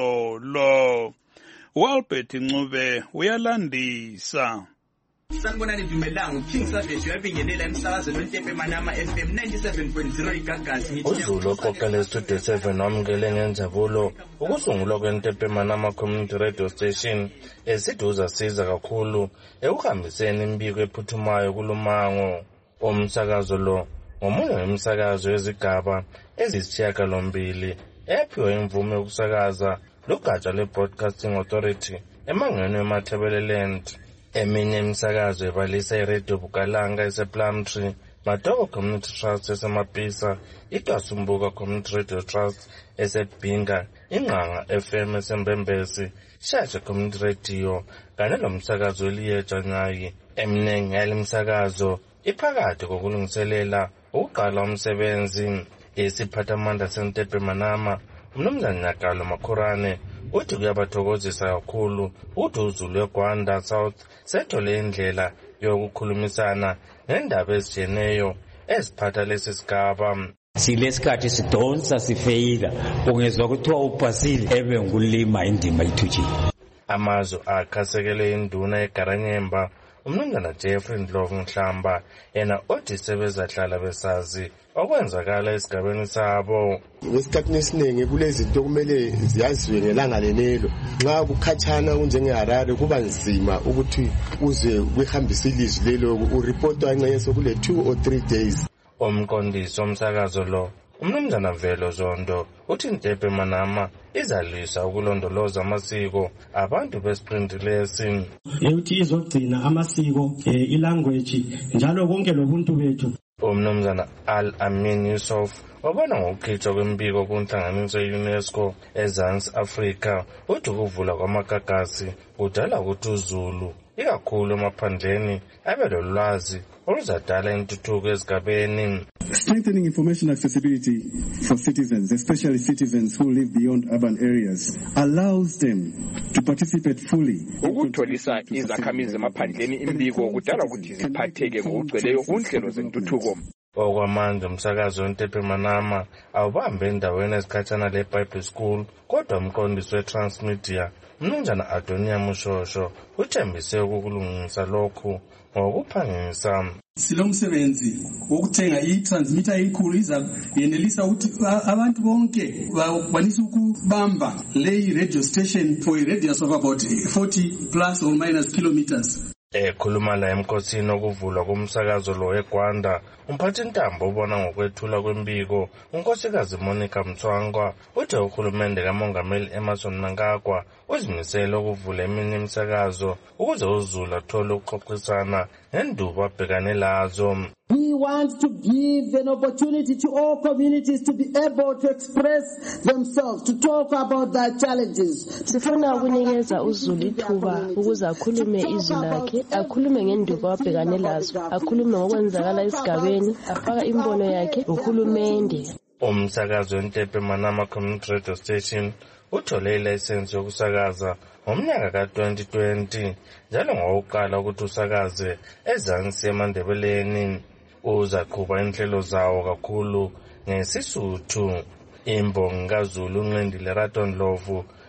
S13: izolo. Albert Ncube uyalandisa.
S15: Sanibonani Dumelang, King Savage uyabingelela emsakazweni weNtepe Manama FM 97.0 iGagasi.
S16: Uzulu oqoqele Studio 7 wamukele ngenjabulo ukusungulwa kweNtepe Manama Community Radio Station esiduza siza kakhulu ekuhambiseni imbiko ephuthumayo kulumango. Umsakazo lo ngomunye wemsakazo yezigaba ezisishiyagalombili ephiwe imvume yokusakaza lugatsha le-Broadcasting Authority emangweni weMathebeleland. Eminye imisakazo ebalisa iRadio Bukalanga esePlumtree, Matobo Community Trust eseMapisa, iDwasumbuka Community Radio Trust eseBhinga, Ingqanga FM esembembesi, Shasha Community Radio kanye lomsakazo weliyeja Nyayi. Eminengi yale misakazo iphakathi kokulungiselela ukuqala umsebenzi. Isiphathamandla seNtepe Manama uMnumzane Nyakalo Makhurane uthi kuyabathokozisa kakhulu ukuthi uZulu weGwanda South sethole indlela yokukhulumisana ngendaba ezijeneyo eziphatha lesi sigaba.
S17: Silesikhathi sidonsa sifeyila ungezwa kuthiwa uphasile ebe ngulima indima ithutshile.
S16: Amazwi akhasekele induna eGaranyemba uMnumzana Jeffrey Ndlovu Nhlamba yena othi sebezahlala besazi okwenzakala esigabeni sabo.
S18: Ngesikhathi esiningi kulezinto kumele ziyaziwe ngelanga lenelo. Nxa kukhatshana kunjengeHarare kuba nzima ukuthi uze uhambise ilizwi lelo ureport anxeso kule 2 or 3 days.
S16: Umqondisi omsakazo lo uMnumzana Velo Zondo uthi Ntepe Manama izalwisa ukulondoloza amasiko abantu beSpringlesi.
S19: Uthi izogcina amasiko ilanguage njalo konke lobuntu bethu.
S16: Umnumzana Al-Amin Yusuf wabona ngokukhitshwa kwembiko kunhlanganiso ye-UNESCO eZansi Africa uthi ukuvula kwamagagasi kudala ukuthi uZulu ikakhulu emaphandleni abe lolwazi oluzadala intuthuko ezigabeni.
S20: Strengthening information accessibility for citizens, especially citizens who live beyond urban areas, allows them to participate fully.
S5: Ukutholisa izakhamizi emaphandleni imbiko kudala ukuthi ziphatheke ngokugcweleyo kunhlelo zentuthuko.
S16: Okwamanje umsakazo weNtepe Manama awubambe endaweni ezikhathana leBible School kodwa umqondisi weTransmedia uMnumzana Adonia Mushosho uthembise ukulungisa lokhu ngokuphangisa.
S11: Silomsebenzi wokuthenga itransmitter enkulu izayenelisa ukuthi abantu bonke bakwanise ukubamba le radio station for a radius of about 40 plus or minus kilometers.
S16: Ekhuluma la emkhosini okuvulwa komsakazo lo eGwanda, umphathintambo ubona ngokwethula kwembiko unkosikazi Monica Mutswangwa uthi uhulumende kaMongameli Emerson Mnangagwa uzimisele ukuvula eminye imisakazo ukuze uZulu athole ukuxoxisana ngendubo abhekane lazo.
S21: We want to give an opportunity to all communities to be able to express themselves, to talk about their challenges.
S22: Sifuna ukunikeza uZulu ithuba ukuze akhulume izwi lakhe, akhulume ngendubo abhekane lazo, akhulume ngokwenzakala esigabeni, afaka imbono yakhe uhulumende.
S16: Umsakazo weNtepe Manama Community Radio Station uthole ilayisensi yokusakaza ngomnyaka ka-2020 njalo ngowokuqala ukuthi usakaze eZansi eMandebeleni. Uzaqhuba inhlelo zawo kakhulu ngeSisuthu. Imbongi kaZulu uNqindile Raton Ndlovu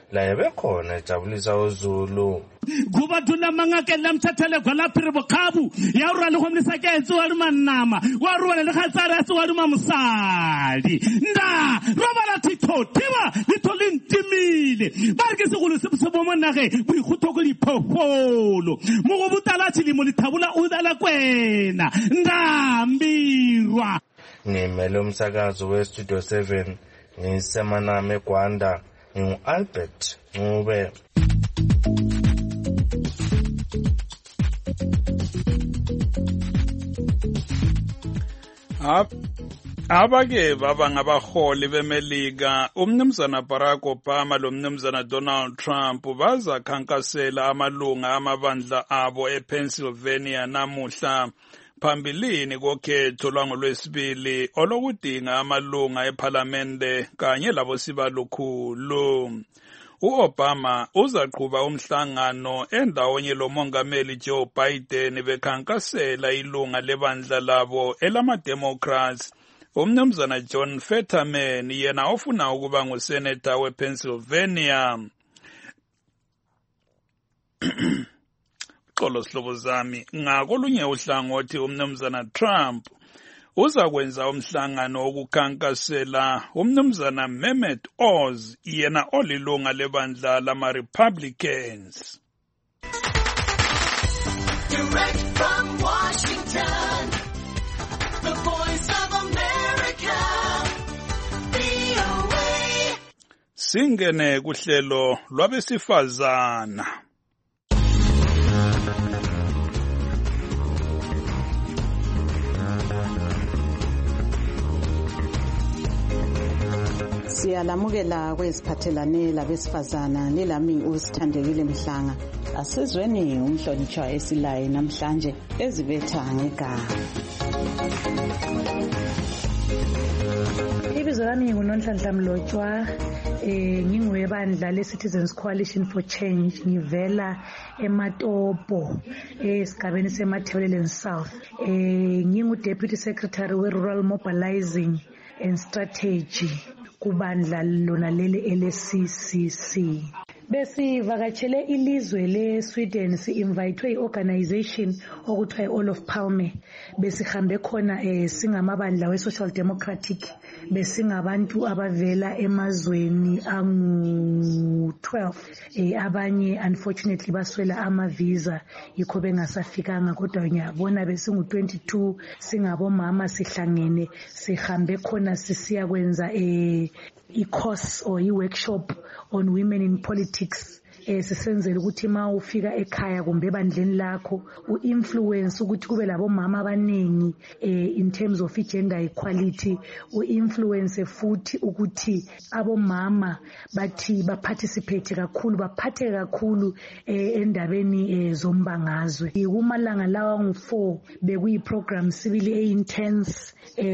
S16: laye bekhona ejabulisa uZulu.
S4: Kuba tuna mangake lamthathele gwalaphiri bokhabu ya ura le khomlisa ke etsuwa le manama wa ruwa le khatsara etsuwa le mamusadi nda robala thitho tiba litho lintimile ba ke segolo se bomonage boikhuthoko diphofolo mo go butala tshilimo lithabula o dala kwena nda mbirwa.
S16: Ngimele umsakazo we-Studio 7 ngisemaname eGwanda ngingu-Albert Ncube.
S13: Abake baba ngabaholi beMelika umnumzana Barack Obama lo mnumzana Donald Trump baza khankasela amalunga amabandla abo ePennsylvania namuhla phambilini kokhetho lwangolwesibili olokudinga amalunga eParliamente kanye labo sibalukhulu. U-Obama uzaqhuba umhlangano endawonye lomongameli Joe Biden bekhankasela ilunga lebandla labo elama-Democrats umnumzana John Fetterman yena ofuna ukuba nguseneta wePennsylvania. Xolo sihlobo zami ngakolunye uhlangothi umnumzana Trump uzakwenza umhlangano wokukhankasela umnumzana Mehmet Oz yena olilunga lebandla lama-Republicans.
S7: Direct from Washington, the voice of America, VOA.
S13: Singene kuhlelo lwabesifazana.
S2: Siyalamukela kweziphathelane labesifazana nilami uSithandekile Mhlanga. Asizweni umhlonishwa esilaye namhlanje ezibetha ngegama.
S23: Ibizo lami nguNonhlanhla Mlotshwa, ngingwebandla leCitizens Coalition for Change, ngivela eMatopo esigabeni seMathebeleni South. Ngingu-Deputy Secretary we-Rural Mobilizing and Strategy kubandla lona lele LCCC. Besivakatshele ilizwe leSweden, si-invitwe i-organization okuthiwa i-Olof Palme. Besihambe khona singamabandla we-Social Democratic, besingabantu abavela emazweni angu-12. Abanye unfortunately baswela ama-visa yikho bengasafikanga, kodwa ngiyabona besingu-22 singabomama sihlangene sihambe khona sisiya kwenza i-course or i-workshop on women in politics. Sisenzele ukuthi ma ufika ekhaya kumbe ebandleni lakho u-influence ukuthi kube labomama abaningi in terms of gender equality, u-influence futhi ukuthi abomama bathi baparticipate kakhulu, baphathe kakhulu endabeni zombangazwe. Kumalanga lawa ngu4 bekuyi-program sibili e-intense.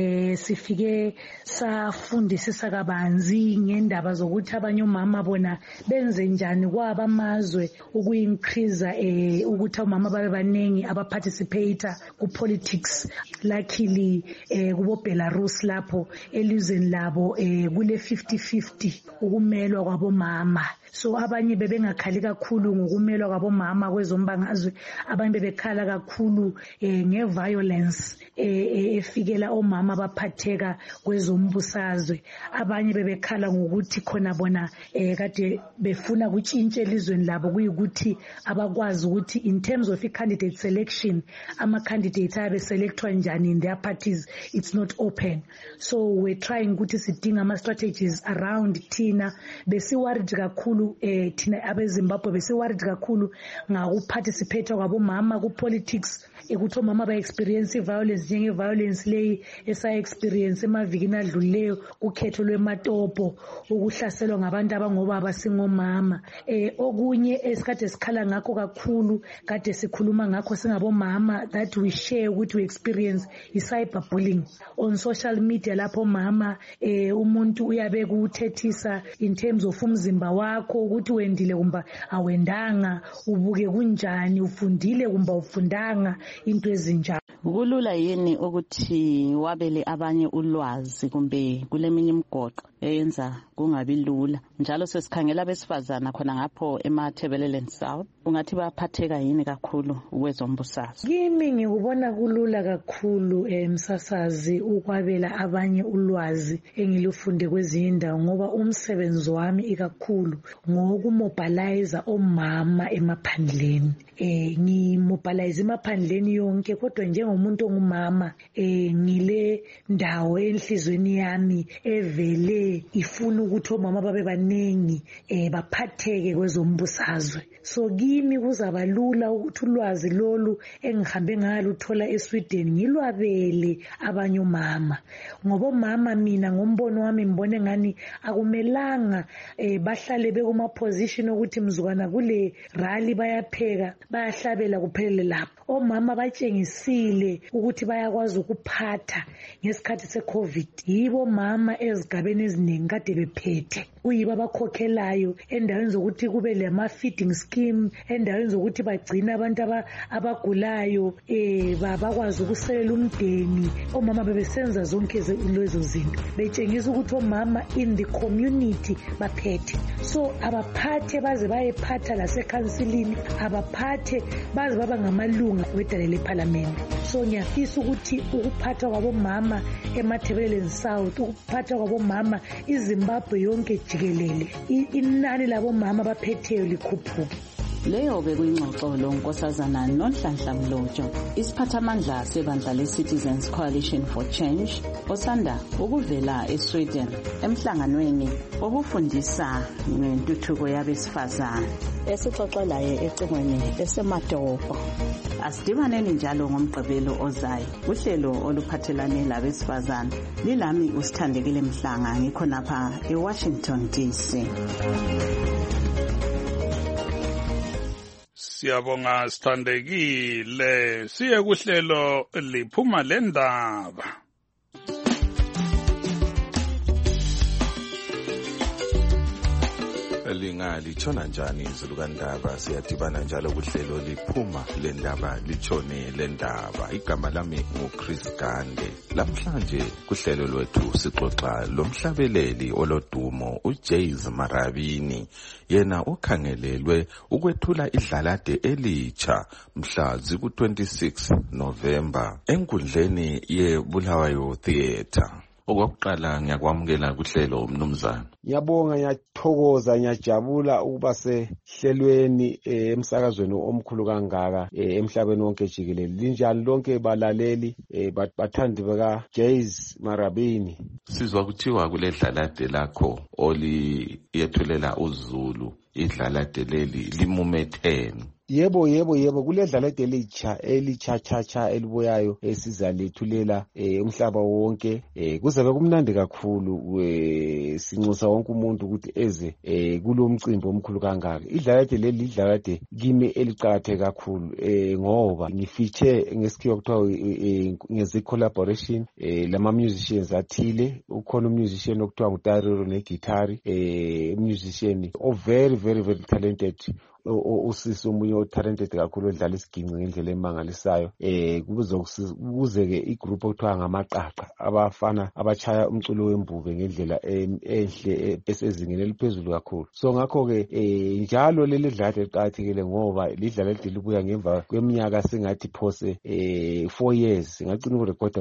S23: Sifike safundisisa kabanzi ngendaba zokuthi abanye omama bona benze njani kwaba amazwe uku-increase ukuthi omama babe baningi abaparticipate ku-politics. Luckily kubo Belarus lapho elizweni labo kule 50-50 ukumelwa kwabomama. So abanye bebengakhali kakhulu ngokumelwa kwabomama kwezombangazwe, abanye bebekhala kakhulu nge-violence efikela omama abaphatheka kwezombusazwe. Abanye bebekhala ngokuthi khona bona kade befuna kutshintshe elizweni labo, kuyikuthi abakwazi ukuthi in terms of i-candidate selection ama-candidates ayabe selectwa njani in their parties, it's not open. So we're trying ukuthi sidinga ama-strategies around thina. Besiworried kakhulu thina abezimbabwe besiworried kakhulu ngakuparticipate kwabomama ku-politics, ukuthi omama ba-experience i-violence njenge-violence leyi esa-experience emavikini adlulileyo kukhetho lweMatopo, ukuhlaselwa ngabantu abangobaba singomama. Okunye esikade sikhala ngakho kakhulu, kade sikhuluma ngakho singabomama, that we share ukuthi we experience i-cyberbullying on social media, lapho mama umuntu uyabe kuthethisa in terms of umzimba wakho ukuthi wendile kumba awendanga, ubuke kunjani, ufundile kumba ufundanga, into ezinjalo.
S2: Kulula yini ukuthi wabele abanye ulwazi kumbe kuleminye imigoqo eyenza kungabi lula? Njalo sesikhangela abesifazana khona ngapho eMathebeleland South, ungathi baphatheka yini kakhulu kwezombusazwe?
S23: Kimi ngikubona kulula kakhulu msasazi ukwabela abanye ulwazi engilufunde kwezinye indawo, ngoba umsebenzi wami ikakhulu ngokumobilize omama emaphandleni. Ngimobilize emaphandleni yonke, kodwa njengomuntu ongumama ngile ndawo enhlizweni yami evele ifuna ukuthi omama babe baningi baphatheke kwezombusazwe. So kimi kuzaba lula ukuthi ulwazi lolu engihambe ngalo uthola eSweden ngilwabele abanye omama, ngoba omama mina ngombono wami ngibone ngani akumelanga bahlale bekuma position ukuthi mzukwana kule rally bayapheka bayahlabela kuphelele lapho. Omama batshengisile ukuthi bayakwazi ukuphatha ngesikhathi seCovid. Yibo mama ezigabeni eziningi kade bephethe, kuyibo abakhokhelayo endaweni zokuthi kube lama feeding scheme, endaweni zokuthi bagcina abantu abagulayo bakwazi ukuselela umndeni. Omama bebesenza zonke lezo zinto, betshengisa ukuthi omama in the community baphethe. So abaphathe baze bayephatha lasekhansilini, abaphathe baze baba ngamalunga wedale leParliament. So ngiyafisa ukuthi ukuphatha kwabomama eMathebeleland South, ukuphatha kwabomama iZimbabwe yonke jikelele, inani labomama baphetheyo likhuphuke.
S2: Leyo bekuyingxoxo lonkosazana Nonhlanhla Mlojo, isiphathamandla sebandla le-Citizens Coalition for Change, osanda ukuvela eSweden emhlanganweni okufundisa ngentuthuko yabesifazane. Esixoxa laye ecingweni eseMatopo. Asidibaneni njalo ngomgqibelo ozayo. Uhlelo oluphathelane labesifazane lilami uSithandekile Mhlanga, ngikhonapha eWashington DC.
S13: Siyabonga Sithandekile. Siye kuhlelo liphuma lendaba.
S6: Litshona njani izulu kandaba? Siyadibana njalo kuhlelo liphuma lendaba litshone lendaba. Igama lami nguChris Gande. Lamhlanje kuhlelo lwethu sixoxa lomhlabeleli olodumo uJays Marabini. Yena ukhangelelwe ukwethula idlalade elitsha mhla ziku-26 November enkundleni yeBulawayo Theatre. Okokuqala ngiyakwamukela kuhlelo mnumzana.
S8: Ngiyabonga, ngiyathokoza, ngiyajabula ukuba sehlelweni emsakazweni omkhulu kangaka emhlabeni wonke jikelele. Linjani lonke balaleli bathandi baka Jays Marabini?
S6: Sizwa kuthiwa kule dlalade lakho oliyethulela uZulu, idlalade leli limumetheni.
S8: Yebo kule dlalade elitsha elibuyayo esizalethulela umhlaba wonke. Kuzabe kumnandi kakhulu, sinxusa wonke umuntu ukuthi eze kulo mcimbi omkhulu kangaka. Idlalade leli idlalade kimi eliqakatheke kakhulu ngoba ngifithe ngesikhiwa kuthiwa ngeze collaboration lama musicians athile. Ukhona umusician okuthiwa nguTariro negitari, musician very talented, usisi omunye otalented kakhulu odlala isiginci ngendlela emangalisayo. Kuze-ke igroup okuthiwa ngamaqaqa, abafana abachaya umculo wembuve ngendlela enhle esezingeni eliphezulu kakhulu. So ngakho-ke njalo leli dlalade liqakathekile ngoba lidlalade libuya ngemva kweminyaka sengathi phose 4 years. Ngagcina ukurekhoda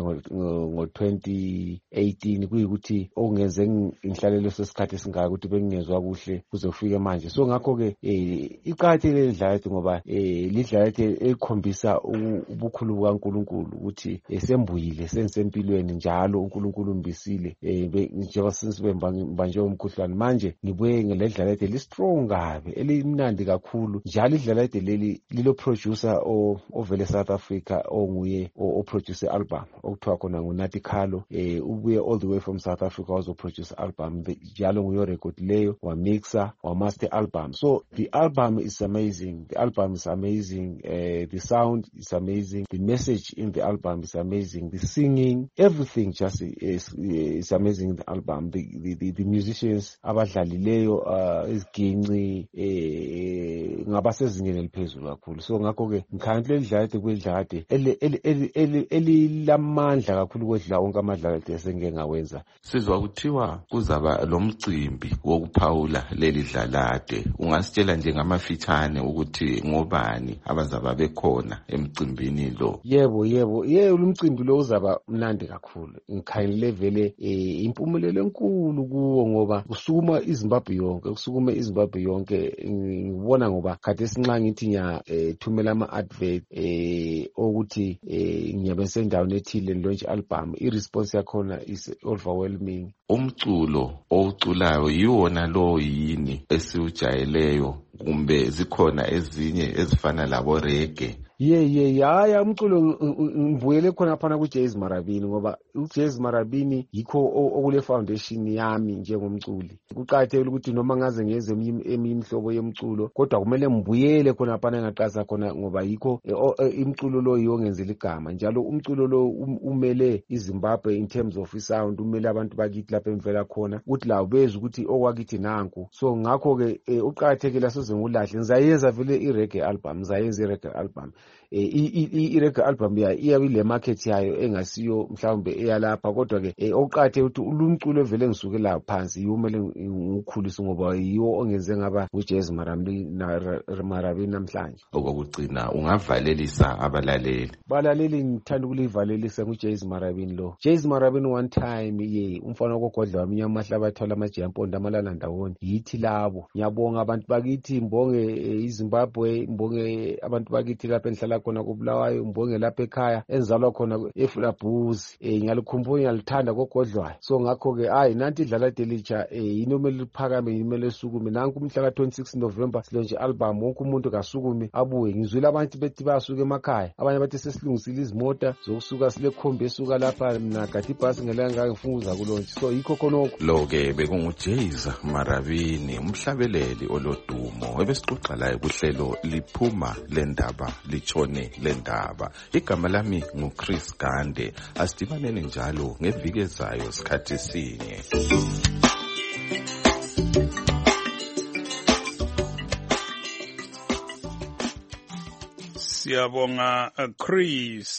S8: ngo-2018, kuyikuthi okungenze ngihlale leso sikhathi esingaka ukuthi bengingezwa kuhle kuze kufike manje. So ngakho-ke iqakathekile lidlalade ngoba lidlalade elikhombisa ubukhulu bukaNkulunkulu ukuthi sembuyile, sensempilweni njalo uNkulunkulu umbisile njengoba sensibanjwe umkhuhlane. Manje ngibuye ngeledlalade li-strong kabi, elimnandi kakhulu. Njalo idlalade leli lilo-producer ovele South Africa onguye oproduce album okuthiwa khona nguNathi Khalo. Ubuye all the way from South Africa wazoproduce album, njalo nguyo record leyo wamixa wamaster album. So the album is amazing. The album is amazing. The sound is amazing. The message in the album is amazing. The singing, everything just is amazing in the album. The musicians abadlalileyo iziginci ngabasezingeni eliphezulu kakhulu. So ngakho ke ngikhandle idlade kwedlade elilamandla kakhulu kwedla onke amadlade esengeke ngawenza.
S6: Sizwa kuthiwa kuzaba lomcimbi wokuphawula leli dlalade. Ungasitshela nje ngamafitshane ukuthi ngobani abazaba bekhona emcimbini lo?
S8: Yebo umcimbi lo uzaba mnandi kakhulu. Ngikhangele vele impumelelo enkulu kuwo ngoba kusukuma iZimbabwe yonke ngibona ngoba kade sinxa ngithi thumela ama-advert ukuthi ngiyabe sendaweni ethile launch album, i-response yakhona is overwhelming.
S6: Umculo owuculayo yiwona lo yini esiujayeleyo kumbe zikhona ezinye ezifana labo reggae?
S8: Haya umculo ngivuyele khona phana kuJazz Marabini ngoba uJazz Marabini yikho okule foundation yami njengomculi. Kuqakathekile ukuthi noma ngaze ngeze eminye imihlobo yomculo kodwa kumele ngibuyele khona phana ngaqasa khona ngoba yikho imculo lo yongenzela igama. Njalo umculo lo umele iZimbabwe in terms of sound, umele abantu bakithi lapha emvela khona ukuthi la ubeza ukuthi okwakithi nanku. So ngakho ke uqakathekile asoze ngulahle. Ngizayenza vele i-reggae album. I-reggae album iyabe ile market yayo engasiyo mhlawumbe eyalapha kodwa ke oqathe ukuthi ulumculo evele ngisuke la phansi yomele ngikhulise ngoba yiwo ongenze ngaba uJazz Marabini namhlanje.
S6: Okugcina ungavalelisa abalaleli
S8: ngithanda ukulivalelisa kuJazz Marabini lo. Jazz Marabini one time umfana kogodla wami nyamahla bathola amajampondo amalala ndawoni yithi labo. Ngiyabonga abantu bakithi, mbonge iZimbabwe, mbonge abantu bakithi lapha enhlala khona kuBulawayo, mbonge lapha ekhaya enzalwa khona eFulabhuzi. Ngiyalikhumbula ngiyalithanda kogodlwayo. So ngakho ke nanti idlalade elitsha inomele liphakame, imele sukume. Nanku umhla ka-26 November silonje album, wonke umuntu kasukume abuye. Ngizwile abantu bethi basuka emakhaya, abanye bathi sesilungisile izimota zokusuka silekhombe esuka lapha nagadi ibhasi ngelanga ngifunguza kulonje. So yikho khonokho
S6: lo ke bekunguJazz Marabini, umhlabeleli olodumo ebesixoxa laye kuhlelo liphuma lendaba litshone lendaba. Igama lami nguChris Gande. Asidibaneni njalo ngeviki ezayo sikhathi sinye.
S13: Siyabonga Chris.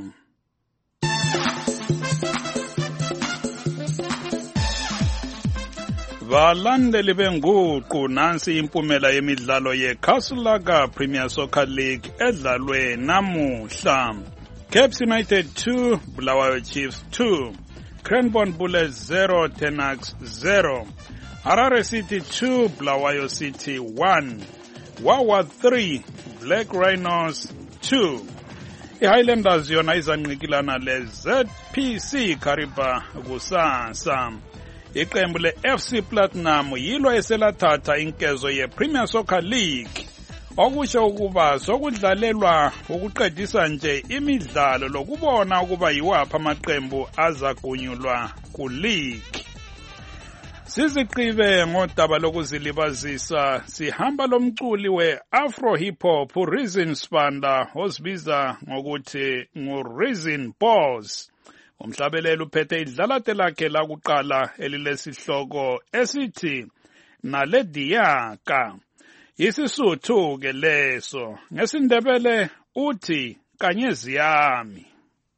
S13: Balandeli benguqu, nansi impumela yemidlalo yeKasulaka Premier Soccer League edlalwe namuhla. Caps United 2, Bulawayo Chiefs 2, Cranbourne Bullets 0, Tenax 0, Harare City 2, Bulawayo City 1, Wawa 3, Black Rhinos 2. IHighlanders yona izanqikilana leZPC Kariba kusasa. Iqembu leFC Platinum yilwa eselathatha inkezo yePremier Soccer League, okusho ukuba sokudlalelwa ukuqedisa nje imidlalo lokubona ukuba yiwaphi amaqembu azagunyulwa kuleague. Siziqibe ngodaba lokuzilibazisa, sihamba lomculi we-Afro Hip Hop Reason Spanda osibiza ngokuthi nguReason Boss. Umhlabeleli uphethe idlalate lakhe lakuqala elilesihloko esithi Nalediyaka. Isisuthu ke leso, ngesindebele uthi Kanyezi yami.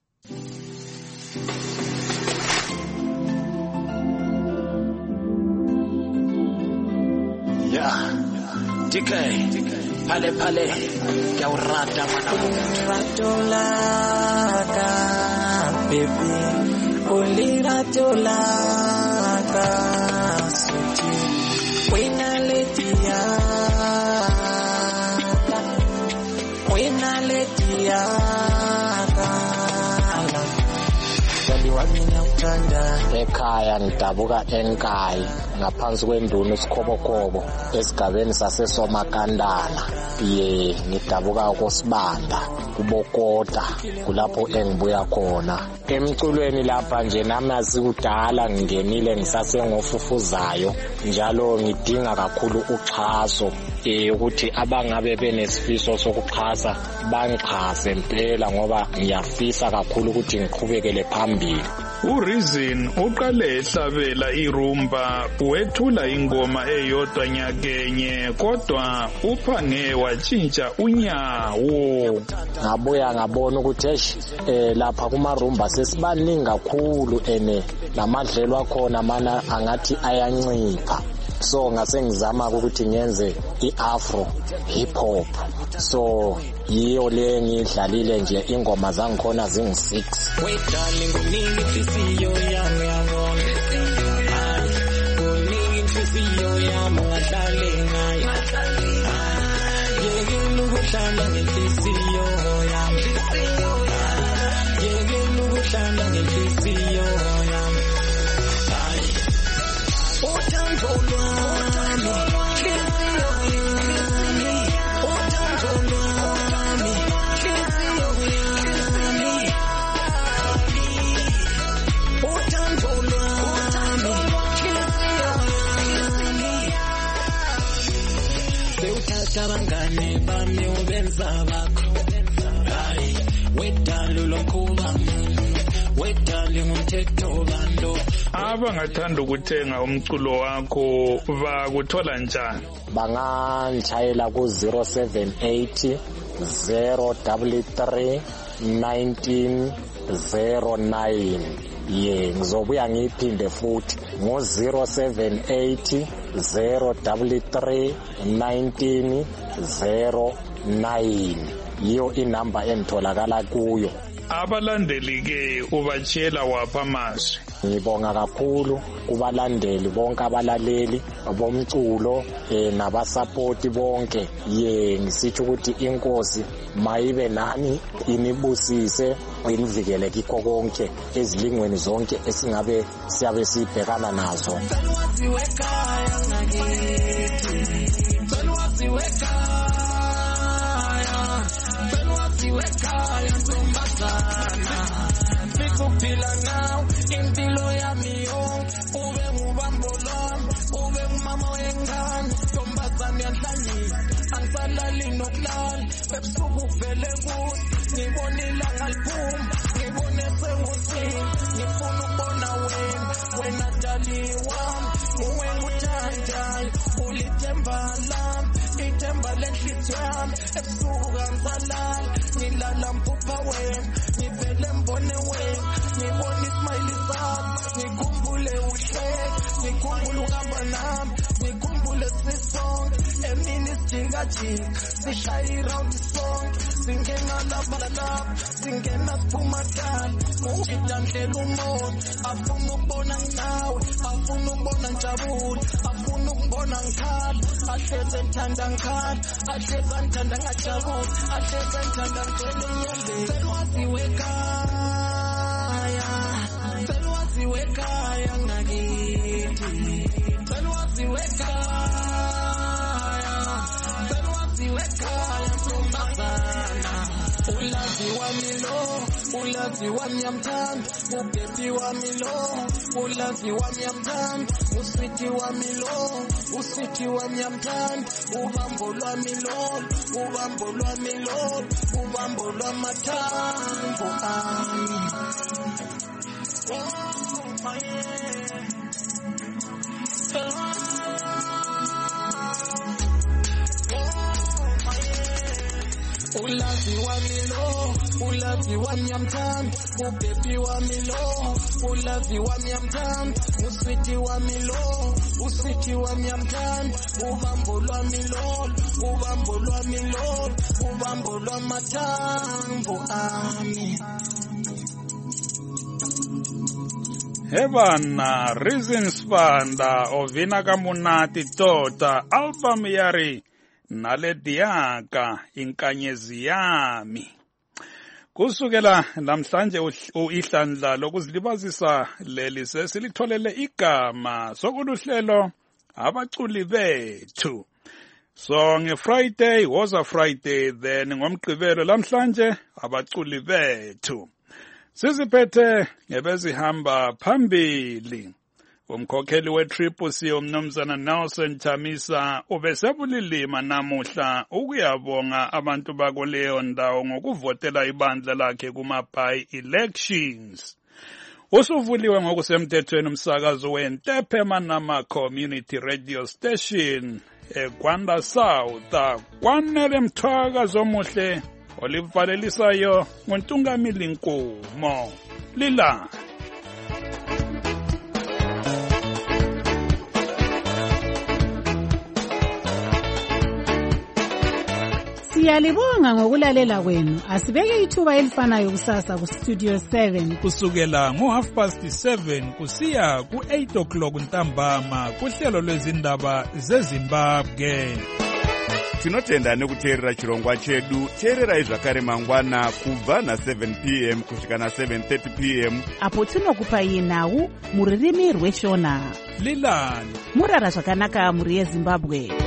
S1: DK pale ya urata ratolaka baby uliratolaka suti winaletia wali wamina utanda ekhaya nidabuka enkai
S9: ngaphansi kwenduna uSikhobokobo esigabeni saseSomakandana. Ngidabuka koSibanda kubokota kulapho engibuya khona. Emculweni lapha nje nami asikudala ngingenile ngisasengofufuzayo njalo ngidinga kakhulu uxhaso ukuthi abangabe benesifiso sokuxhasa bangixhase impela ngoba ngiyafisa kakhulu ukuthi ngiqhubekele phambili.
S13: uReason uqale ehlabela irumba wethula ingoma eyodwa nyakenye kodwa uphange watshintsha unyawo.
S9: Ngabuya ngabona ukuthi lapha kumarumba sesibaningi kakhulu namadlelo akhona mana angathi ayancipha. So ngase ngizama ukuthi ngenze iAfro hip hop. So yiyo le ngidlalile nje ingoma zangikhona zingi6.
S1: Wetani nguningi inhliziyo yami yabona. Nguningi inhliziyo yami ngadlale ngayo. Yeke ukuhlala ngenhliziyo yami. Yeke ukuhlala ngenhliziyo yami. Uthando lwami, inhliziyo yami. Uthando lwami, inhliziyo yami. Uthando lwami, inhliziyo yami. Sewuthatha abangane bami ubenza bakho. Wedalo lokhuba wedalo ngumthetho bando.
S13: Abangathanda ukuthenga umculo wakho bakuthola njani?
S9: Bangantshayela ku 0780 033 1909. Ngizobuya ngiphinde futhi ngo 0780 033 1909. Yiyo inamba engitholakala kuyo.
S13: Abalandeli ke ubatshela wapha amazwi.
S9: Ngibonga kakhulu kubalandeli bonke abalaleli bomculo nabasapoti bonke. Ngisithi ukuthi inkosi mayibe nani inibusise inivikele kikho konke ezilingweni zonke esingabe siyabe sibhekana nazo.
S1: Sikuphila now impilo yami yonke ube ngubambo lwami ube ngumama wengane ntombazane yanhlanyisa angisalali nokulala ebusuku kuvele kuthi ngibona ilanga liphuma ngibone sengusini ngifuna ukubona wena dali wami uwe nguthandayo ulithemba lami ithemba lenhliziyo yami ebusuku kangisalala ngilala mpupha wena ngivele mbone wena ngibona ismile sami ngikhumbule uhlelo ngikhumbule ukuhamba nami ngikhumbule sisonke emini sijikajika sishaya iround sonke singena lapha singena siphuma kani ngidandlela umoya afuna ukubona nginawe afuna ukubona njabule afuna ukubona ngikhala ahleze ngithanda ngikhala ahleze ngithanda ngajabule ahleze ngithanda ngigcwele inyembezi selwaziwe ekhaya selwaziwe ekhaya ngakithi selwaziwe ekhaya selwaziwe ekhaya ntombazana ulazi wami lo ulazi wami yamthanda ubebi wami lo ulazi wami yamthanda usweethi wami lo usweethi wami yamthanda ubambo lwami lo ubambo lwami lo ubambo lwamathambo ami. Oh my ulazi wami lo ulazi wami yamthanda ubebi wami lo ulazi wami yamthanda usweethi wami lo usweethi wami yamthanda ubambo lwami lo ubambo lwami lo ubambo lwamathambo ami.
S13: Hebana Reason Spanda ovina kamunati tota album yari nale diaka inkanyezi yami. Kusukela namhlanje ihlandla lokuzilibazisa leli sesilitholele igama sokuluhlelo abaculi bethu. So ngeFriday was a Friday, then ngomgqibelo lamhlanje abaculi bethu. Siziphethe ngebezihamba phambili. Umkhokheli wetrip umnumzana Nelson Chamisa ubesebulilima namuhla ukuyabonga abantu bakuleyo ndawo ngokuvotela ibandla lakhe kuma-by-elections. Usuvuliwe ngokusemthethweni umsakazo weNtepe Manama Community Radio Station eGwanda South. Kwanele mthwakazo omuhle olivalelisayo nguNtungamili Nkumo. Lila
S3: Siyalibonga ngokulalela kwenu. Asibeke ithuba elifanayo kusasa ku Studio 7
S13: kusukela ngo7:30 kusiya ku8 o'clock ntambama kuhlelo lwezindaba zeZimbabwe.
S10: Tinotenda nekuteerera chirongwa chedu. Teererai zvakare mangwana kubva na7 p.m. kusvika na7:30 p.m.
S3: apo tinokupai nhau muririmi rweshona.
S13: Lilani
S3: murara zvakanaka muri yeZimbabwe.